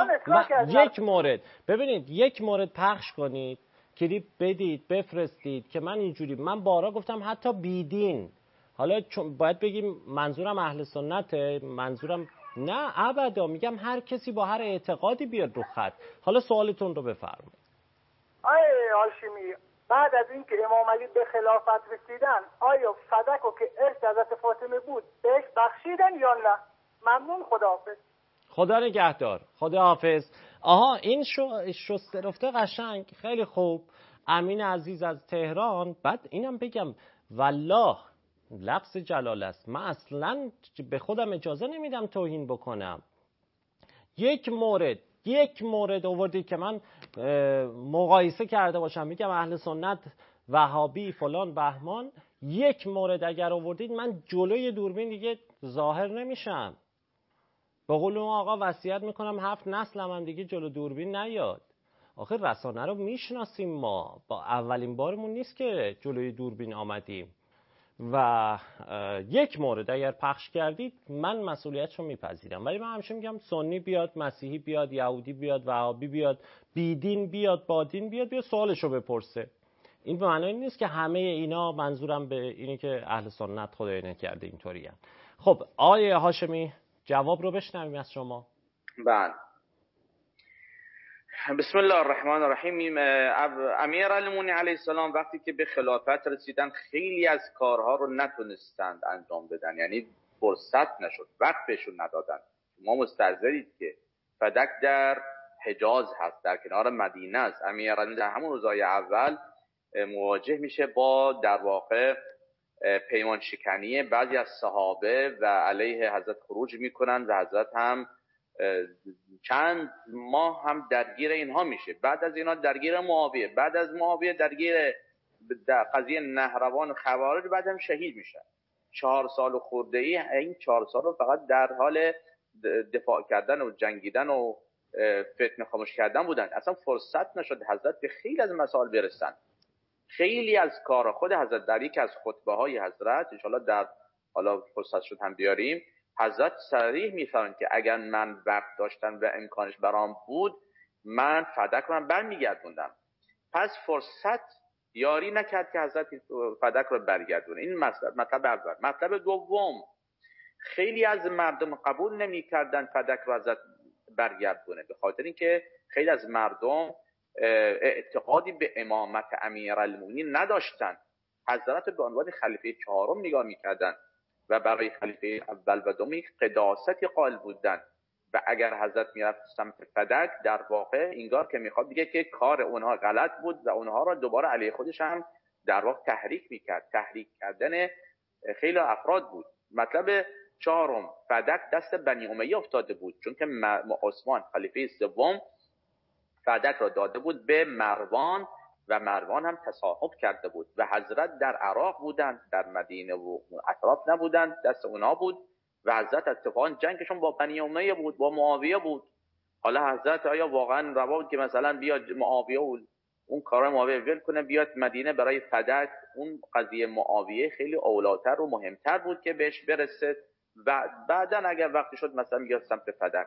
Speaker 1: نه یک مورد ببینید، یک مورد پخش کنید، کلیپ بدید بفرستید که من اینجوری، من بارا گفتم حتی بیدین، حالا چون باید بگیم منظورم اهل سنته، منظورم نه ابدا، میگم هر کسی با هر اعتقادی بیاد رو خط. حالا سوالتون رو بفرمایید.
Speaker 6: آیه هاشمی، بعد از اینکه امام علی به خلافت رسیدن آیا فدکو که ارث حضرت فاطمه بود بهش بخشیدن یا نه؟ ممنون، خداحافظ.
Speaker 1: خدا نگهدار، خدا حافظ. آها این شو شسته رفته قشنگ، خیلی خوب. امین عزیز از تهران. بعد اینم بگم والله لفظ جلال است، من اصلا به خودم اجازه نمیدم توهین بکنم. یک مورد یک مورد آوردید که من مقایسه کرده باشم، میگم اهل سنت وهابی فلان بهمان، یک مورد اگر آوردید من جلوی دوربین دیگه ظاهر نمیشم. به قول اون آقا وصیت میکنم هفت نسلم هم دیگه جلو دوربین نیاد. آخه رسانه رو میشناسیم، ما با اولین بارمون نیست که جلوی دوربین آمدیم. و یک مورد اگر پخش کردید من مسئولیتشو میپذیرم، ولی من همیشه میگم سنی بیاد، مسیحی بیاد، یهودی بیاد، وهابی بیاد، بیدین بیاد، بادین بیاد، بیاد سوالشو بپرسه. این به معنی نیست که همه اینا، منظورم به اینه که اهل سنت خدای نکرده اینطوری هم. خب آقای هاشمی جواب رو بشنویم از شما.
Speaker 2: بله. بسم الله الرحمن الرحیم. امیرالمومنین علیه السلام وقتی که به خلافت رسیدن خیلی از کارها رو نتونستند انجام بدن، یعنی فرصت نشد، وقت بهشون ندادن. ما مستحضرید که فدک در حجاز هست، در کنار مدینه است. امیرالمومنین در همون روزهای اول مواجه میشه با در واقع پیمان شکنی بعضی از صحابه و علیه حضرت خروج میکنن و حضرت هم چند ماه هم درگیر اینها میشه. بعد از اینا درگیر معاویه، بعد از معاویه درگیر در قضیه نهروان خوارج، بعد هم شهید میشن. چهار سال خورده ای این چهار سال رو فقط در حال دفاع کردن و جنگیدن و فتنه خاموش کردن بودن. اصلا فرصت نشد حضرت به خیلی از مسائل برسن. خیلی از کار خود حضرت در یک از خطبه های حضرت انشاءالله در حالا فرصت شد هم بیاریم، حضرت صریح میفرمایند که اگر من وقت داشتم و امکانش برام بود من فدک رو برمیگردوندم. پس فرصت یاری نکرد که حضرت فدک رو برگردونه. این مطلب مطلب اول. مطلب دوم، خیلی از مردم قبول نمی‌کردن فدک رو حضرت برگردونه، به خاطر اینکه خیلی از مردم اعتقادی به امامت امیرالمومنین نداشتن. حضرت به عنوان خلیفه چهارم نگاه می‌کردن و برای خلیفه اول و دوم قداستی قائل بودن و اگر حضرت میرفت سمت فدک در واقع انگار که میخواد بگه که کار اونها غلط بود و اونها را دوباره علیه خودش هم در واقع تحریک میکرد. تحریک کردن خیلی افراد بود. مطلب چهارم، فدک دست بنی امیه افتاده بود، چون که عثمان خلیفه سوم فدک را داده بود به مروان و مروان هم تصاحب کرده بود و حضرت در عراق بودن، در مدینه و اطراف نبودن، دست اونا بود و حضرت اتفاقا جنگشون با بنی امیه بود، با معاویه بود. حالا حضرت آیا واقعا روا بود که مثلا بیاد معاویه و اون کار معاویه ول کنه بیاد مدینه برای فدک؟ اون قضیه معاویه خیلی اولاتر و مهمتر بود که بهش برسه و بعدا اگر وقتی شد مثلا بیاد سمت فدک.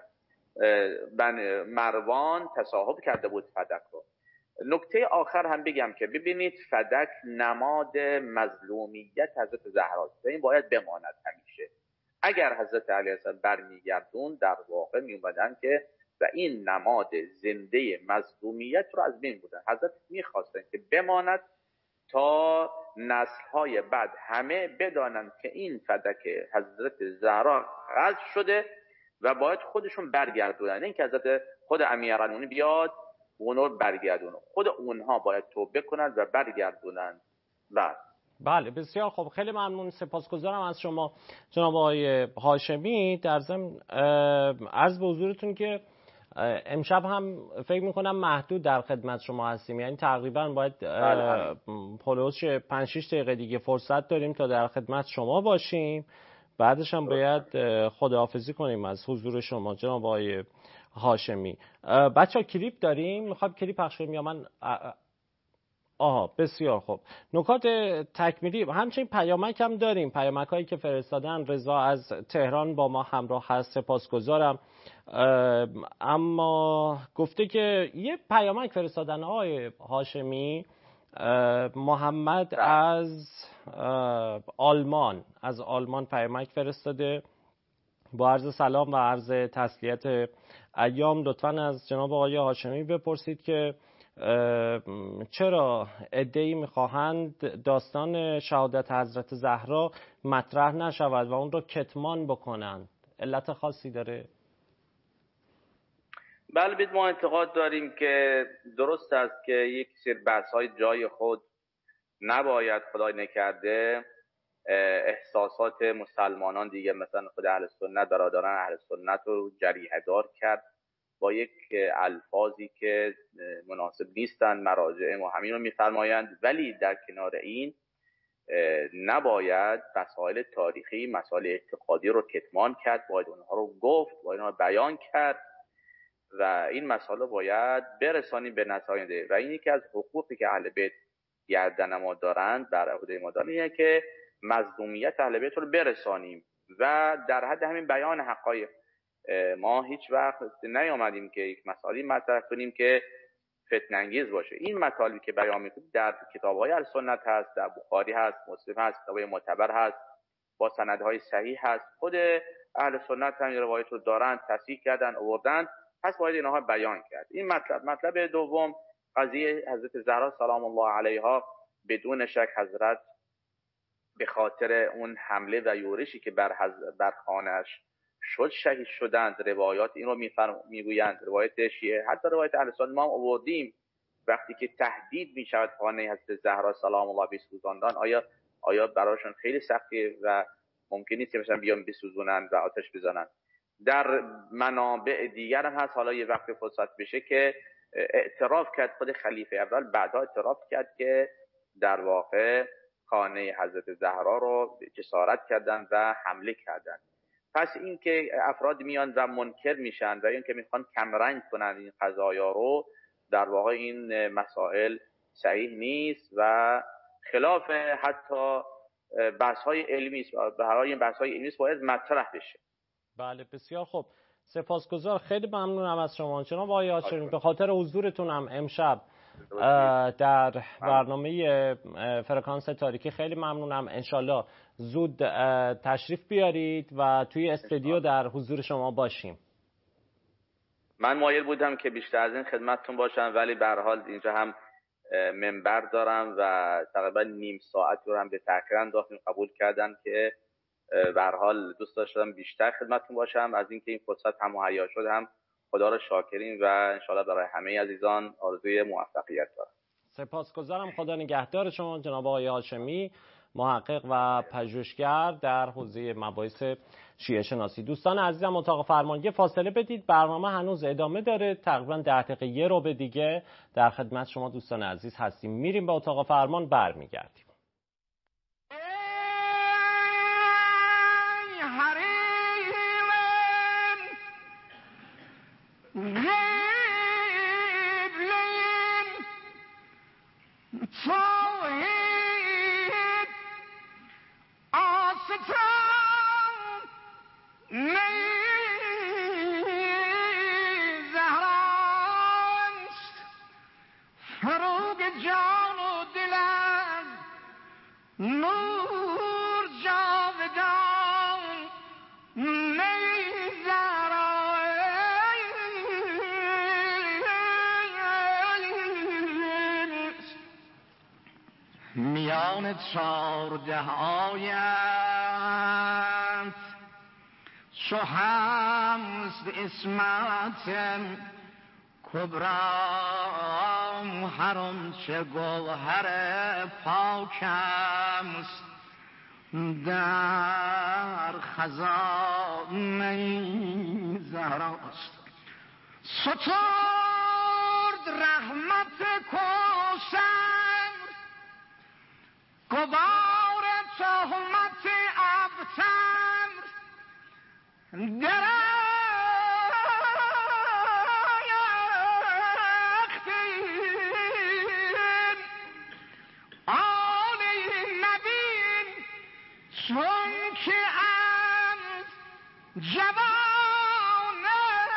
Speaker 2: بن مروان تصاحب کرده بود فدک رو. نکته آخر هم بگم که ببینید فدک نماد مظلومیت حضرت زهراست و این باید بماند همیشه. اگر حضرت علیه السلام برمیگردون در واقع میومدن که و این نماد زنده مظلومیت رو از بین بودن. حضرت میخواستن که بماند تا نسل‌های بعد همه بدانند که این فدک حضرت زهرا غصب شده و باید خودشون برگردونن، این که حضرت خود امیرالمومنین بیاد اونو برگردونه، خود اونها باید توبه کنند و برگردونند. بعد
Speaker 1: بله بسیار خوب، خیلی ممنون، سپاسگزارم از شما جناب آقای هاشمی. در ضمن عرض به حضورتون که امشب هم فکر میکنم محدود در خدمت شما هستیم، یعنی تقریبا باید پلوش پنج شش دقیقه دیگه فرصت داریم تا در خدمت شما باشیم، بعدش هم باید خداحافظی کنیم از حضور شما جناب آقای هاشمی. بچه ها کلیپ داریم، میخوام کلیپ پخش کنیم یا من؟ آها بسیار خوب. نکات تکمیلی همچنین پیامک هم داریم، پیامک هایی که فرستادن. رضا از تهران با ما همراه هست، سپاسگزارم. اما گفته که یه پیامک فرستادن آقای هاشمی، محمد از آلمان از آلمان پیامک فرستاده با عرض سلام و عرض تسلیت ایام. لطفاً از جناب آقای هاشمی بپرسید که چرا عده‌ای می‌خواهند داستان شهادت حضرت زهرا مطرح نشود و اون رو کتمان بکنند؟ علت خاصی داره؟
Speaker 2: بله بید ما اعتقاد داریم که درست است که یک سری بحث‌های جای خود نباید خدای نکرده احساسات مسلمانان دیگه مثلا خود اهل سنت برادران اهل سنت رو جریحه دار کرد با یک الفاظی که مناسب نیستند. مراجع ما همین رو می‌فرمایند، ولی در کنار این نباید مسائل تاریخی، مسائل اعتقادی رو کتمان کرد، باید اونها رو گفت، باید اونها رو بیان کرد و این مسائل باید برسانیم به نساینده. و این یکی از حقوقی که اهل بیت گردن ما دارند، بر عهده ما دارند، اینه که مظلومیت اهل بیت رو برسانیم و در حد همین بیان حقایق. ما هیچ وقت نیامدیم که یک مسائلی مطرح کنیم که فتنه انگیز باشه. این مطالبی که بیان میکنیم در کتاب‌های السنت هست، در بخاری هست، مسلم هست، کتاب‌های معتبر هست، با سندهای صحیح هست. خود اهل سنت هم این روایت رو دارن، تصحیح کردن، آوردن، پس باید اینها بیان کرد. این مطلب. مطلب دوم، قضیه حضرت زهرا سلام الله علیها، بدون شک حضرت به خاطر اون حمله و یورشی که بر, بر خانه‌اش شد شهید شدند. روایات این رو میگویند، روایت شیعه، حتی روایت اهل سنت ما هم آوردیم. وقتی که تهدید می شود خانه حضرت زهرا سلام الله بسوزاندن، آیا آیا براشون خیلی سختیه و ممکن نیست که مثلا بیان بسوزونن و آتش بزنن. در منابع دیگر هم هست، حالا یه وقت فرصت بشه، که اعتراف کرد خود خلیفه اول، بعدا اعتراف کرد که در واقع خانه حضرت زهرا رو جسارت کردن و حمله کردن. پس این که افراد میان و منکر میشن و این که میخوان کمرنگ کنن این قضایا رو، در واقع این مسائل صحیح نیست و خلاف حتی بحث‌های علمی است. برای این بحث‌های علمی است باید مطرح بشه.
Speaker 1: بله بسیار خوب، سپاسگزار، خیلی ممنونم از شما جناب آقای هاشمی به خاطر حضورتون هم امشب در برنامه فرکانس تاریکی. خیلی ممنونم، انشالله زود تشریف بیارید و توی استودیو در حضور شما باشیم.
Speaker 2: من مایل بودم که بیشتر از این خدمتتون باشم، ولی به هر حال اینجا هم منبر دارم و تقریبا نیم ساعت رو هم به تأخیر انداختیم، قبول کردن که به هر حال دوست داشتم بیشتر خدمتتون باشم. از اینکه این فرصت هم مهیا شد هم خدا رو شاکریم و انشالله برای همه عزیزان آرزوی موفقیت دارم.
Speaker 1: سپاسگزارم، خدا نگهدار شما جناب آقای هاشمی، محقق و پژوهشگر در حوزه مباحث شیعه شناسی. دوستان عزیزم اتاق فرمان یه فاصله بدید، برنامه هنوز ادامه داره، تقریبا ده دقیقه یه رو به دیگه در خدمت شما دوستان عزیز هستیم. میریم به اتاق فرمان، برمیگردیم.
Speaker 7: میان چارده آیت چو همست اسمت کبرا هرم چه گوهر پاکست در خزانه زهراست. سترد رحمت کوثر غبار تهمت ابتر درختین آل نبین چون که از جوانه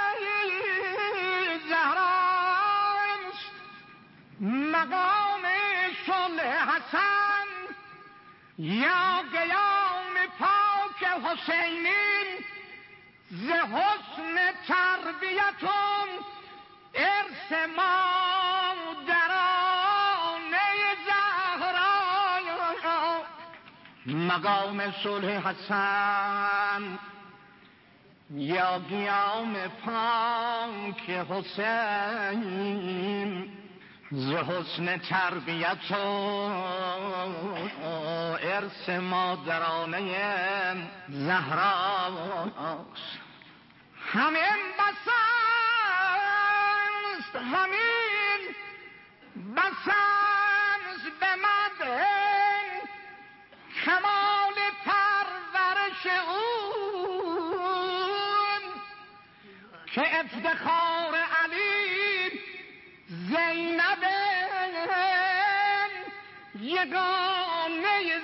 Speaker 7: زهراست. مقام صلح حسن یا قیام پاک حسینین ز حسن تربیتون ارث مادرانه زهرا. مقام صلح حسن یا قیام پاک حسین ز حسن تربیت و ارث مادرانه زهراست. همین بسست همین بسست به مده کمال پرورش اون که افتخار علی زینب یگانه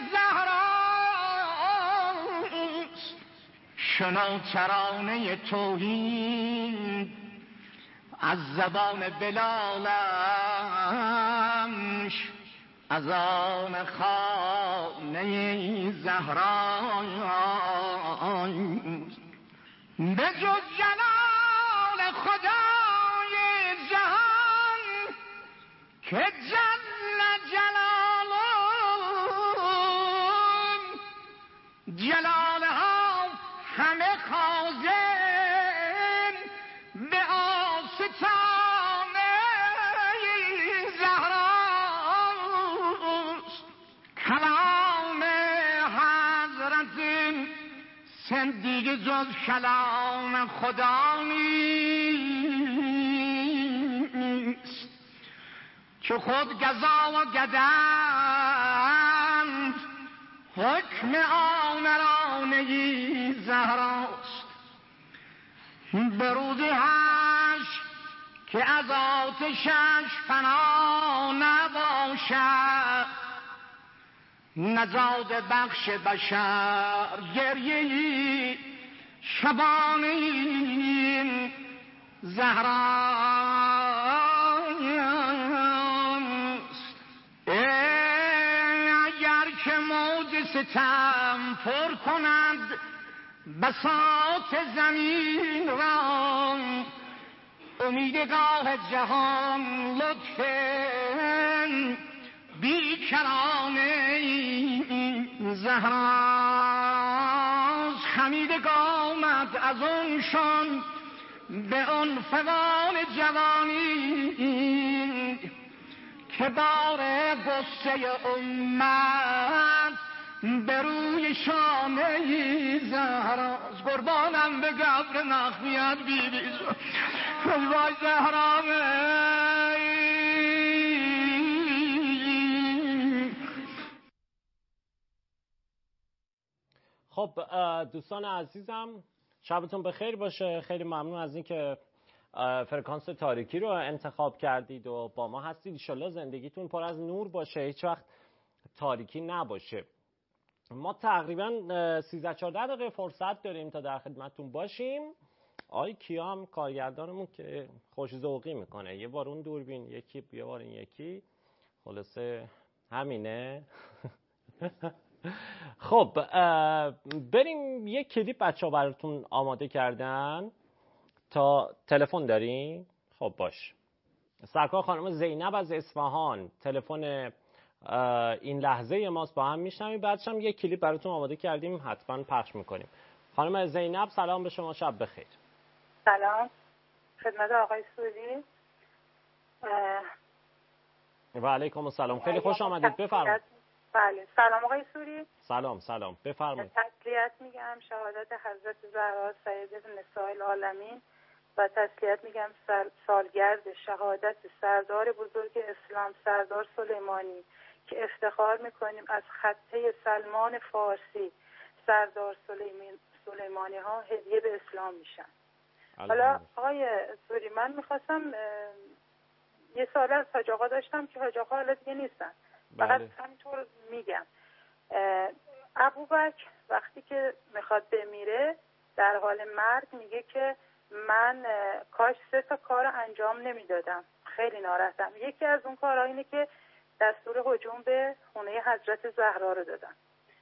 Speaker 7: زهراست. شنو ترانه توحید از زبان بلالش از آن خانه زهراست. به جز جلال خدای جهان که جل جلاله چیزی جز کلام خدا نیست که خود گزا و گدند حکم آمرانه زهراست. به روزی هش که از آتشش فنا نباشد، نزاد بخش بشر گریه شبانی زهراست. اگر که موج ستم پر کند بساط زمین را، امیدگاه جهان لطف بیکرانه زهراست. خمیده آمد از اونشان به عنفوان جوانی، که بار غصه امت به روی شانه زهراست. قربانم به قبر نخمیت بیبی وای زهرامه.
Speaker 1: خب دوستان عزیزم، شبتون بخیر باشه. خیلی ممنون از اینکه فرکانس تاریکی رو انتخاب کردید و با ما هستید. انشالله زندگیتون پر از نور باشه، هیچ وقت تاریکی نباشه. ما تقریبا سیزده چهارده دقیقه فرصت داریم تا در خدمتتون باشیم. آی کیا هم کارگردانمون که خوش ذوقی میکنه، یه بار اون دوربین، یکی یه بار این یکی، خلاصه همینه. خب بریم یک کلیپ بچه ها براتون آماده کردن. تا تلفن داریم؟ خب باش. سرکار خانم زینب از اصفهان تلفن این لحظه ماست، با هم میشنویم. بعدش هم یک کلیپ براتون آماده کردیم، حتما پخش میکنیم. خانم زینب سلام به شما، شب بخیر.
Speaker 8: سلام خدمت آقای سوری.
Speaker 1: و علیکم السلام، خیلی خوش آمدید، بفرمایید.
Speaker 8: بله سلام آقای سوری.
Speaker 1: سلام سلام بفرمایید.
Speaker 8: تسلیت میگم شهادت حضرت زهرا سیده نساء العالمین و تسلیت میگم سالگرد شهادت سردار بزرگ اسلام سردار سلیمانی که افتخار میکنیم از خطه سلمان فارسی سردار سلیمانی ها هدیه به اسلام میشن. حالا آقای سوری من میخواستم یه سوال از حاج آقا داشتم که حاج آقا حالا دیگه نیستن، فقط همینطور میگم. ابوبکر وقتی که میخواد بمیره در حال مرگ میگه که من کاش سه تا کار انجام نمیدادم، خیلی ناراحتم. یکی از اون کارها اینه که دستور هجوم به خونه حضرت زهرا رو دادم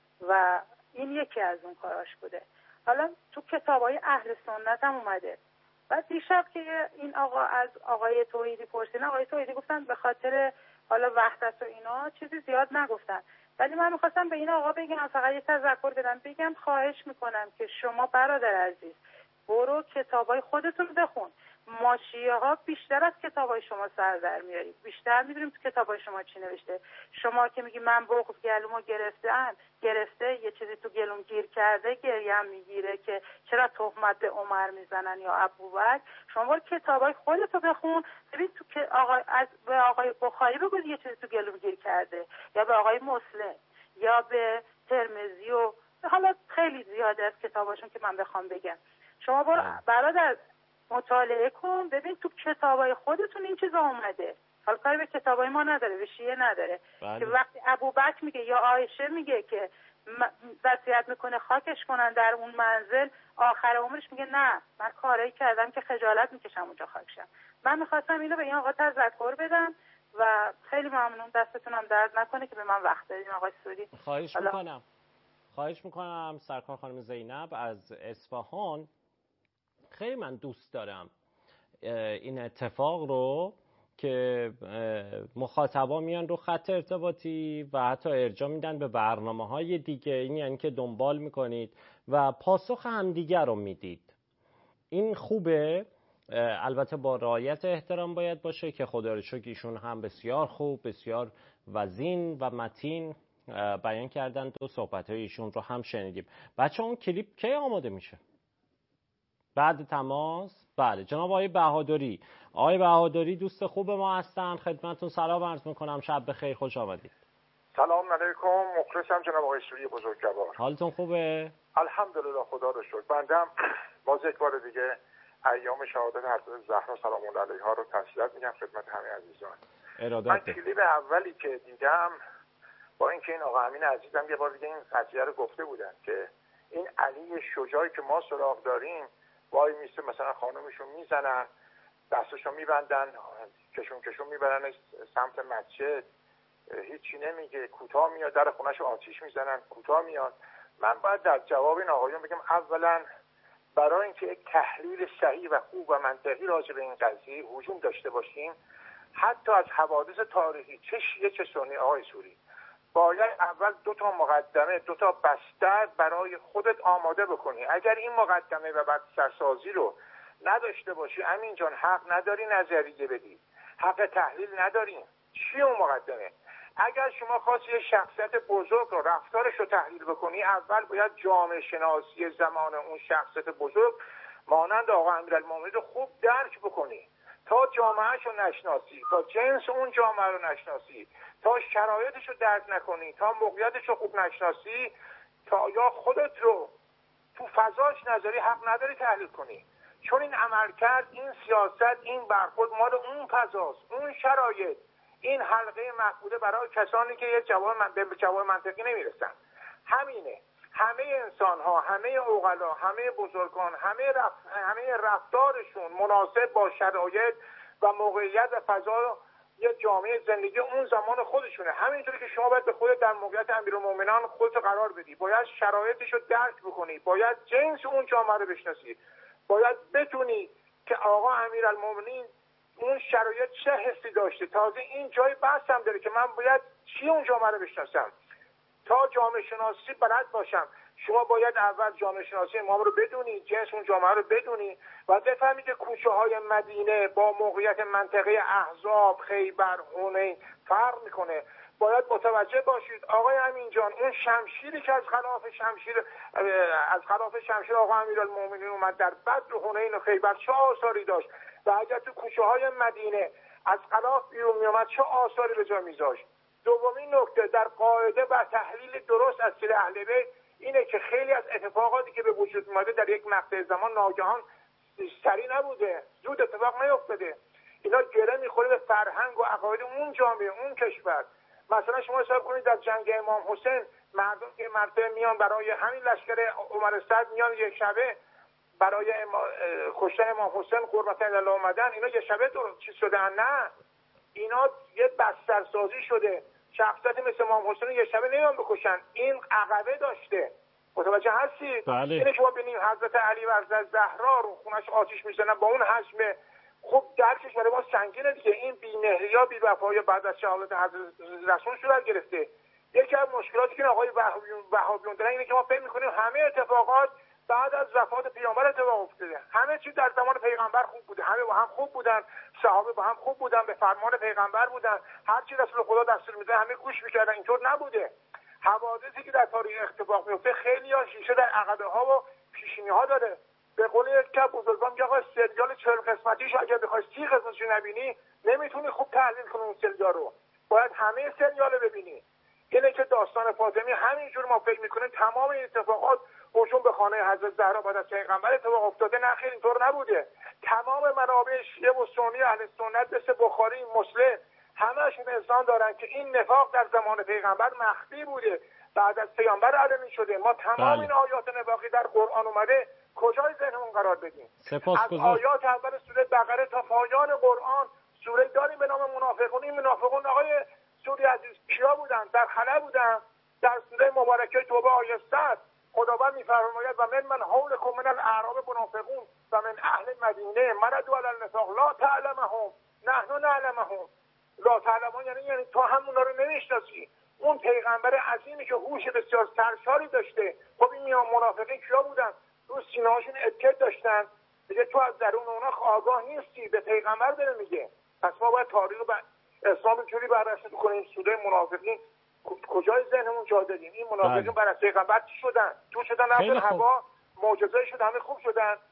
Speaker 8: و این یکی از اون کاراش بوده. حالا تو کتابای اهل سنت هم اومده. بعد دیشب که این آقا از آقای توحیدی پرسیدن، آقای توحیدی گفتن به خاطر حالا وحدت و اینا چیزی زیاد نگفتن، ولی من میخواستم به این آقا بگم، فقط یه تذکر بدم، بگم خواهش میکنم که شما برادر عزیز برو کتابای خودتون بخون. ما شیعه ها بیشتر از کتابای شما سر در میاریم، بیشتر میدونیم تو کتابای شما چی نوشته. شما که میگی من بغض گلومو گرفتم گرفته یه چیزی تو گلوم گیر کرده، گریم میگیره که چرا تهمت به عمر میزنن یا ابوبکر. شما برو کتابای خودتو بخون، ببین تو که آقا از به آقای بخاری بگو یه چیزی تو گلوم گیر کرده، یا به آقای مسلم یا به ترمذی و حالا خیلی زیاده از کتاباشون که من بخوام بگم. شما برو برادر مطالعه کن، ببین تو کتابای خودتون این چیزا اومده. حالا کاری به کتابای ما نداره، به شیعه نداره. بله. که وقتی ابوبکر میگه یا عایشه میگه که وصیت میکنه خاکش کنن در اون منزل، آخر عمرش میگه نه من کاری کردم که خجالت میکشم اونجا خاکشم. من میخواستم اینو به این آقا تذکر بدم و خیلی ممنون، دستتون هم درد نکنه که به من وقت دادین آقای سوری.
Speaker 1: خواهش میکنم. خواهش میکنم سرکار خانم زینب از اصفهان. خیلی من دوست دارم این اتفاق رو که مخاطبا میان رو خط ارتباطی و حتی ارجاع میدن به برنامه‌های دیگه، این یعنی که دنبال میکنید و پاسخ همدیگر رو میدید. این خوبه، البته با رعایت احترام باید باشه که خدا رو شکر ایشون هم بسیار خوب، بسیار وزین و متین بیان کردن. دو صحبت‌های ایشون رو هم شنیدیم. بچه اون کلیپ کی آماده میشه؟ بعد تماس. بله جناب آقای بهادری. آقای بهادری دوست خوب ما هستن، خدمتتون سلام عرض میکنم، شب بخیر، خوش آمدید.
Speaker 9: سلام علیکم، مخلصم جناب آقای سوری بزرگوار.
Speaker 1: حالتون خوبه؟
Speaker 9: الحمدلله خدا رو شکر. بنده باز یک بار دیگه ایام شهادت حضرت زهرا سلام الله علیها رو تسلیت میگم خدمت همه عزیزان. من کلیپ اولی که دیدم با اینکه این آقا امین عزیزم یه بار دیگه این قضیه رو گفته بودن که این علی شجاعی که ما سراغ داریم وای میسته مثلا خانومشون میزنن، دستشون میبندن، کشون کشون میبرن سمت مسجد، هیچی نمیگه، کوتاه میاد در خونهشو آتیش میزنن، کوتاه میاد. من باید در جواب این آقایون بگم اولا برای اینکه یک تحلیل صحیح و خوب و منطقی راجع به این قضیه هجوم داشته باشیم، حتی از حوادث تاریخی چه شیعه چه سنی آقای سوری، باید اول دو تا مقدمه، دو تا بستر برای خودت آماده بکنی. اگر این مقدمه و بسترسازی رو نداشته باشی امین جان، حق نداری نظریه بدی، حق تحلیل نداریم. چی اون مقدمه؟ اگر شما خواستی یه شخصیت بزرگ رو رفتارش رو تحلیل بکنی، اول باید جامعه شناسی زمان اون شخصیت بزرگ مانند آقا امیرالمومنین رو خوب درک بکنی. تا جامعهش رو نشناسی، تا جنس اون جامعه رو نشناسی، تا شرایطش رو درک نکنی، تا موقعیتش رو خوب نشناسی، تا یا خودت رو تو فضاش نظری حق نداری تحلیل کنی. چون این عملکرد، این سیاست، این برخورد مال اون فضاست، اون شرایط، این حلقه محدوده برای کسانی که یه جواب من به جواب منطقی نمیرسن. همینه. همه انسان ها، همه عقلا، همه بزرگان، همه رف... همه رفتارشون مناسب با شرایط و موقعیت و فضا یه جامعه زندگی اون زمان خودشونه. همینطوری که شما باید به خودت در موقعیت امیرالمومنین خودت قرار بدی، باید شرایطش رو درک بکنی، باید جنس اون جامعه رو بشناسی، باید بتونی که آقا امیرالمومنین اون شرایط چه حسی داشته. تازه این جای بحث هم داره که من باید چی اون جامعه رو بشناسم. تا جامعه شناسی بلد باشم، شما باید اول جامعه شناسی امام رو بدونی، جنس اون جامعه رو بدونی و بفهمی که کوچه های مدینه با موقعیت منطقه احزاب، خیبر، حنین فرق میکنه. باید متوجه باشید آقای امین جان، اون شمشیری که از خلاف شمشیر از خلاف شمشیر آقا امیرالمومنین اومد در بدر و حنین و خیبر چه آثاری داشت و اگر تو کوچه های مدینه از خلاف بیرون میومد چه آثاری به جا میذاشت. دومین نکته در قاعده و تحلیل درست از سیر اهل بیت اینه که خیلی از اتفاقاتی که به وجود اومده در یک مقطع زمان ناگهان سریع نبوده، زود اتفاق نیفتاده. اینا گره میخوره به فرهنگ و عقاید اون جامعه، اون کشور. مثلا شما حساب کنید در جنگ امام حسین مردم که مرتبه میان برای همین لشکر عمر سعد میان یک شبه برای اما... کشتن امام حسین قربت الله اومدن، اینا یه شبه دو چیز شدن؟ نه، اینا یه بسترسازی شده. شخصیت مثل امام حسین یه شبه نمیان بکشن، این عقبه داشته. متوجه هستید؟
Speaker 1: بله.
Speaker 9: اینه که ما ببینیم حضرت علی و حضرت زهرا رو خونش آتیش میزنن با اون حجم، خب درکش برای ما سنگینه دیگه. این بی‌مهری یا بی‌وفایی بعد از شهادت حضرت رسول صورت گرفته. یکی از مشکلاتی که آقای وهابیون دارن اینه که ما فکر می‌کنیم همه اتفاقات بعد از وفات پیامبر اتفاق افتاده. همه چیز در زمان پیغمبر خوب بوده، همه با هم خوب بودن، صحابه با هم خوب بودن، به فرمان پیغمبر بودن، هر چی رسول خدا دستور میده همه گوش میکردن. اینطور نبوده. حوادثی که در تاریخ اتفاق میفته خیلی ها شیشه در عقبه ها و پیشینی ها داره. به قول یک کپ بزرگان میگه آقا سریال چهل قسمتیش اگه بخوای سی قسمتش نبینی نمیتونی خوب تحلیل کنی اون سریال رو، باید همه سریال رو ببینی. اینه که داستان فاطمی همینجور ما فکر میکنیم تمام این اتفاقات هجوم به خانه حضرت زهرا بعد از پیغمبر اتفاق افتاده. نه خیر، اینطور نبوده. تمام منابع شیعه و سنی اهل سنت مثل بخاری، مسلم، همه‌شون اذعان دارن که این نفاق در زمان پیغمبر مخفی بوده، بعد از پیامبر علنی شده. ما تمام بله. این آیات نواقی در قرآن اومده کجای ذهنمون قرار بدیم؟ از آیات اول سوره بقره تا پایان قرآن سوره داریم به نام منافقون. این منافقون آقای سوری عزیز کیا بودن؟ در خلا بودن. در سوره مبارکه توبه آیه صد خداوند می‌فرماید و من من حولکم من الاعراب منافقون و من اهل مدینه مردوا علی النفاق لا تعلمهم نحن نعلمهم. لا تعلمون یعنی یعنی تو همونا رو نمی‌شناسی. اون پیغمبر عظیمی که هوش بسیار سرشاری داشته، خب این منافقین کیا بودن؟ تو سینه‌هاشون اتکت داشتن. میگه تو از درون اونها آگاه نیستی، به پیغمبر داره میگه. پس ما باید تاریخ و اسلام جوری بررسی بکنیم. سوره منافقین کجای ذهنمون جا دادیم؟ این منافقین بر از پیغمبر چی شدن؟ تو شدن رفتن هوا، معجزه شد، همه خوب شدن.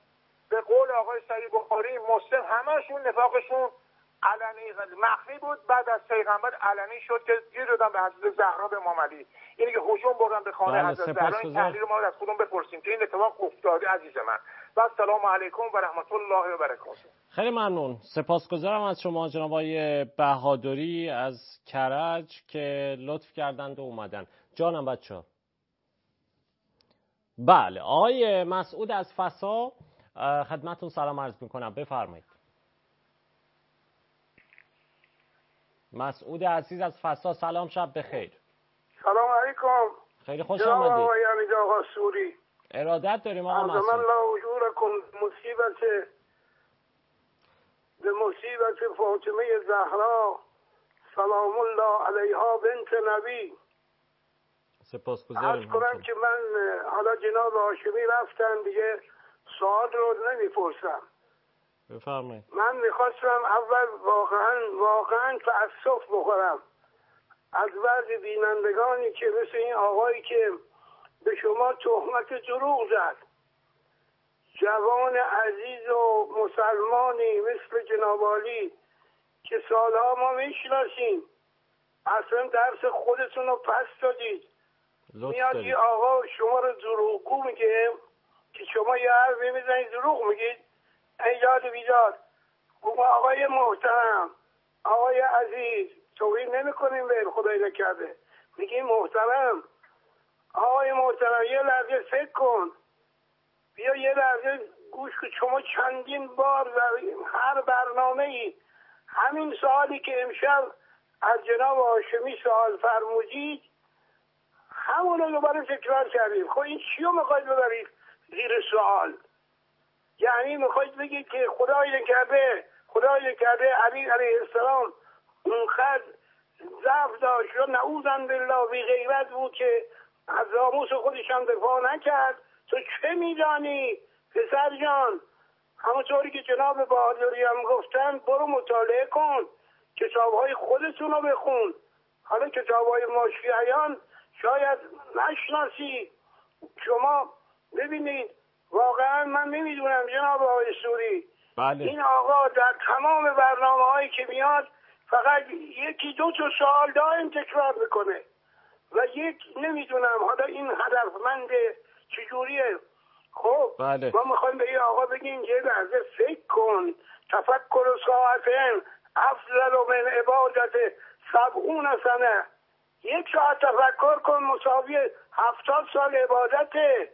Speaker 9: به قول آقای صحیح بخاری مسلم همهشون نفاقشون علنی مخفی بود، بعد از پیغمبر علنی شد که گیر دادن به حضرت زهرا به امام علی. اینی که هجوم بردن به خانه حضرت زهرا. این تحلیل ما از خودمون بپرسیم که این اتفاق افتاده عزیز من. و سلام علیکم و رحمت الله و برکاته.
Speaker 1: خیلی ممنون، سپاسگزارم از شما جناب آقای بهادری از کرج که لطف کردند و اومدن. جانم بچه‌ها. بله، آقای مسعود از فسا خدمتتون سلام عرض میکنم، بفرمایید. مسعود عزیز از فسا، سلام، شب بخیر.
Speaker 10: سلام علیکم.
Speaker 1: خیلی خوش آمدید.
Speaker 10: جناب آقای حمید آقا سوری،
Speaker 1: ارادت داریم آقا مسعود.
Speaker 10: عظم الله اجورکم. مصیبت به مصیبت فاطمه زهرا سلام الله علیها بنت نبی.
Speaker 1: سپاسگزارم.
Speaker 10: عرض کنم که من حالا جناب هاشمی رفتن دیگه، سوال رو نمیپرسم.
Speaker 1: بفرمایید.
Speaker 10: من میخواستم اول واقعا واقعا تأسف بخورم از بعضی بینندگانی که مثل این آقایی که به شما تهمت دروغ زد. جوان عزیز و مسلمانی مثل جناب عالی که سالها ما میشناسیم، اصلا درس خودتون رو پس دادید. میاد این آقا شما رو دروغگو میگه که شما یه حرفی میزنید دروغ میگید. ایجاد بیداد آقای محترم، آقای عزیز، توهین نمی کنیم به خدای نکرده، میگیم محترم. آقای محترم یه لحظه فکر کن، بیا یه لحظه گوش کن. شما چندین بار در هر برنامه ای همین سوالی که امشب از جناب هاشمی سوال فرمودید همونو دوباره تکرار کردیم. خب این چیو میخواید ببرید زیر سوال؟ یعنی میخواید بگید که خدای نکرده خدای نکرده علی علیه السلام اون خد ضعف داشت و نعوذ بالله بی غیرت بود که از ناموس خودش هم دفاع نکرد. تو چه میدانی پسر جان؟ همونطوری که جناب بهادری هم گفتن برو مطالعه کن، کتابهای خودتون رو بخون. حالا کتابهای ما شیعیان شاید نشناسی. شما ببینید واقعا من نمیدونم جناب آقای سوری،
Speaker 1: بله.
Speaker 10: این آقا در تمام برنامه هایی که میاد فقط یکی دو تا سوال دائم تکرار میکنه و یک نمیدونم حالا این هدفمنده چجوریه. خب
Speaker 1: بله.
Speaker 10: ما میخوایم به این آقا بگیم یه لحظه فکر کن، تفکر ساعتین افضل من عبادت سبعون سنه. یک ساعت تفکر کن مساوی هفتاد سال عبادته.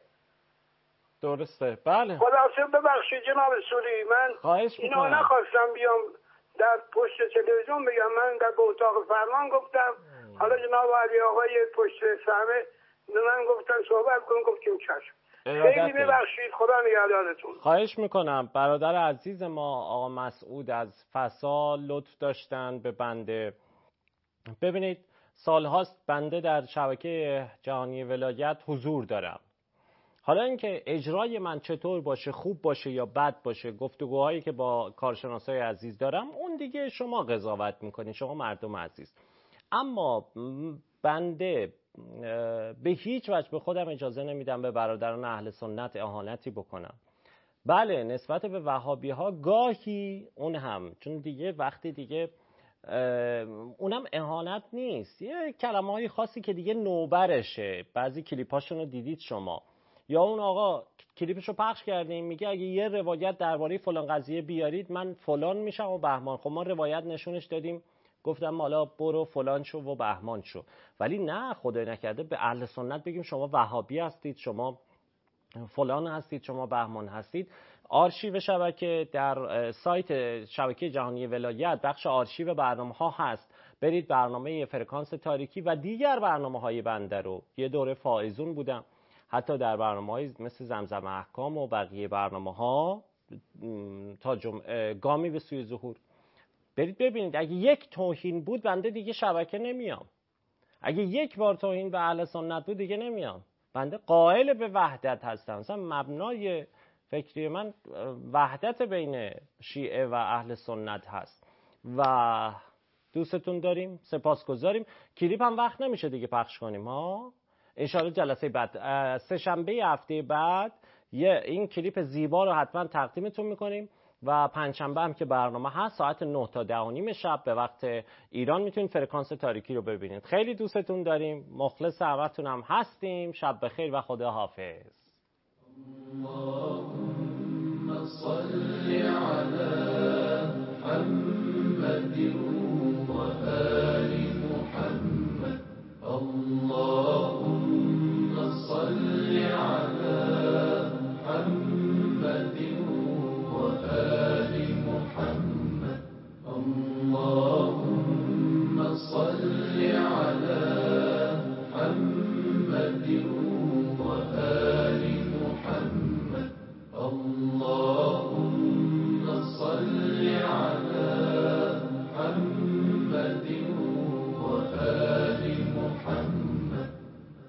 Speaker 1: درسته، بله.
Speaker 10: خلاصه ببخشید جناب سوری، من اینو نخواستم بیام در پشت تلویزیون بگم، من در اتاق فرمان گفتم. ام. حالا جناب علی آقای پشت صحنه به من گفتن صحبت کن، گفتیم چشم. خیلی ببخشید، خدا نگهدارتون.
Speaker 1: خواهش میکنم. برادر عزیز ما آقا مسعود از فسا لطف داشتن به بنده. ببینید سالهاست بنده در شبکه جهانی ولایت حضور دارم. حالا اینکه اجرای من چطور باشه، خوب باشه یا بد باشه، گفتگوهایی که با کارشناسای عزیز دارم، اون دیگه شما قضاوت میکنید، شما مردم عزیز. اما بنده به هیچ وجه به خودم اجازه نمیدم به برادران اهل سنت اهانتی بکنم. بله نسبت به وهابی ها گاهی اون هم، چون دیگه وقتی دیگه اونم اهانت نیست، یه کلمه های خاصی که دیگه نوبرشه. بعضی کلیپاشون رو دیدید شما، یا اون آقا کلیپشو پخش کردیم میگه اگه یه روایت درباره فلان قضیه بیارید من فلان میشم و بهمان. خب ما روایت نشونش دادیم، گفتم حالا برو فلان شو و بهمان شو. ولی نه، خدای نکرده به اهل سنت بگیم شما وهابی هستید، شما فلان هستید، شما بهمان هستید. آرشیو شبکه در سایت شبکه جهانی ولایت بخش آرشیو برنامه ها هست، برید برنامه فرکانس تاریکی و دیگر برنامه های بنده رو. یه دوره فائزون بودم، حتی در برنامه‌های مثل زمزم احکام و بقیه برنامه‌ها تا جمعه گامی به سوی ظهور. برید ببینید. اگه یک توهین بود بنده دیگه شبکه نمیام. اگه یک بار توهین به اهل سنت بود دیگه نمیام. بنده قائل به وحدت هستم. مثلا مبنای فکری من وحدت بین شیعه و اهل سنت هست و دوستتون داریم، سپاسگزاریم. کلیپ هم وقت نمیشه دیگه پخش کنیم ها. انشاءالله جلسه بعد سه شنبه هفته بعد یه این کلیپ زیبا رو حتما تقدیمتون میکنیم و پنجشنبه هم که برنامه هست ساعت نه تا ده و نیم شب به وقت ایران میتونید فرکانس تاریکی رو ببینید. خیلی دوستتون داریم، مخلص همتون هم هستیم. شب بخیر و خدا حافظ. اللهم صل علی محمد و آل محمد. اللهم صل علی محمد و آل محمد. اللهم صل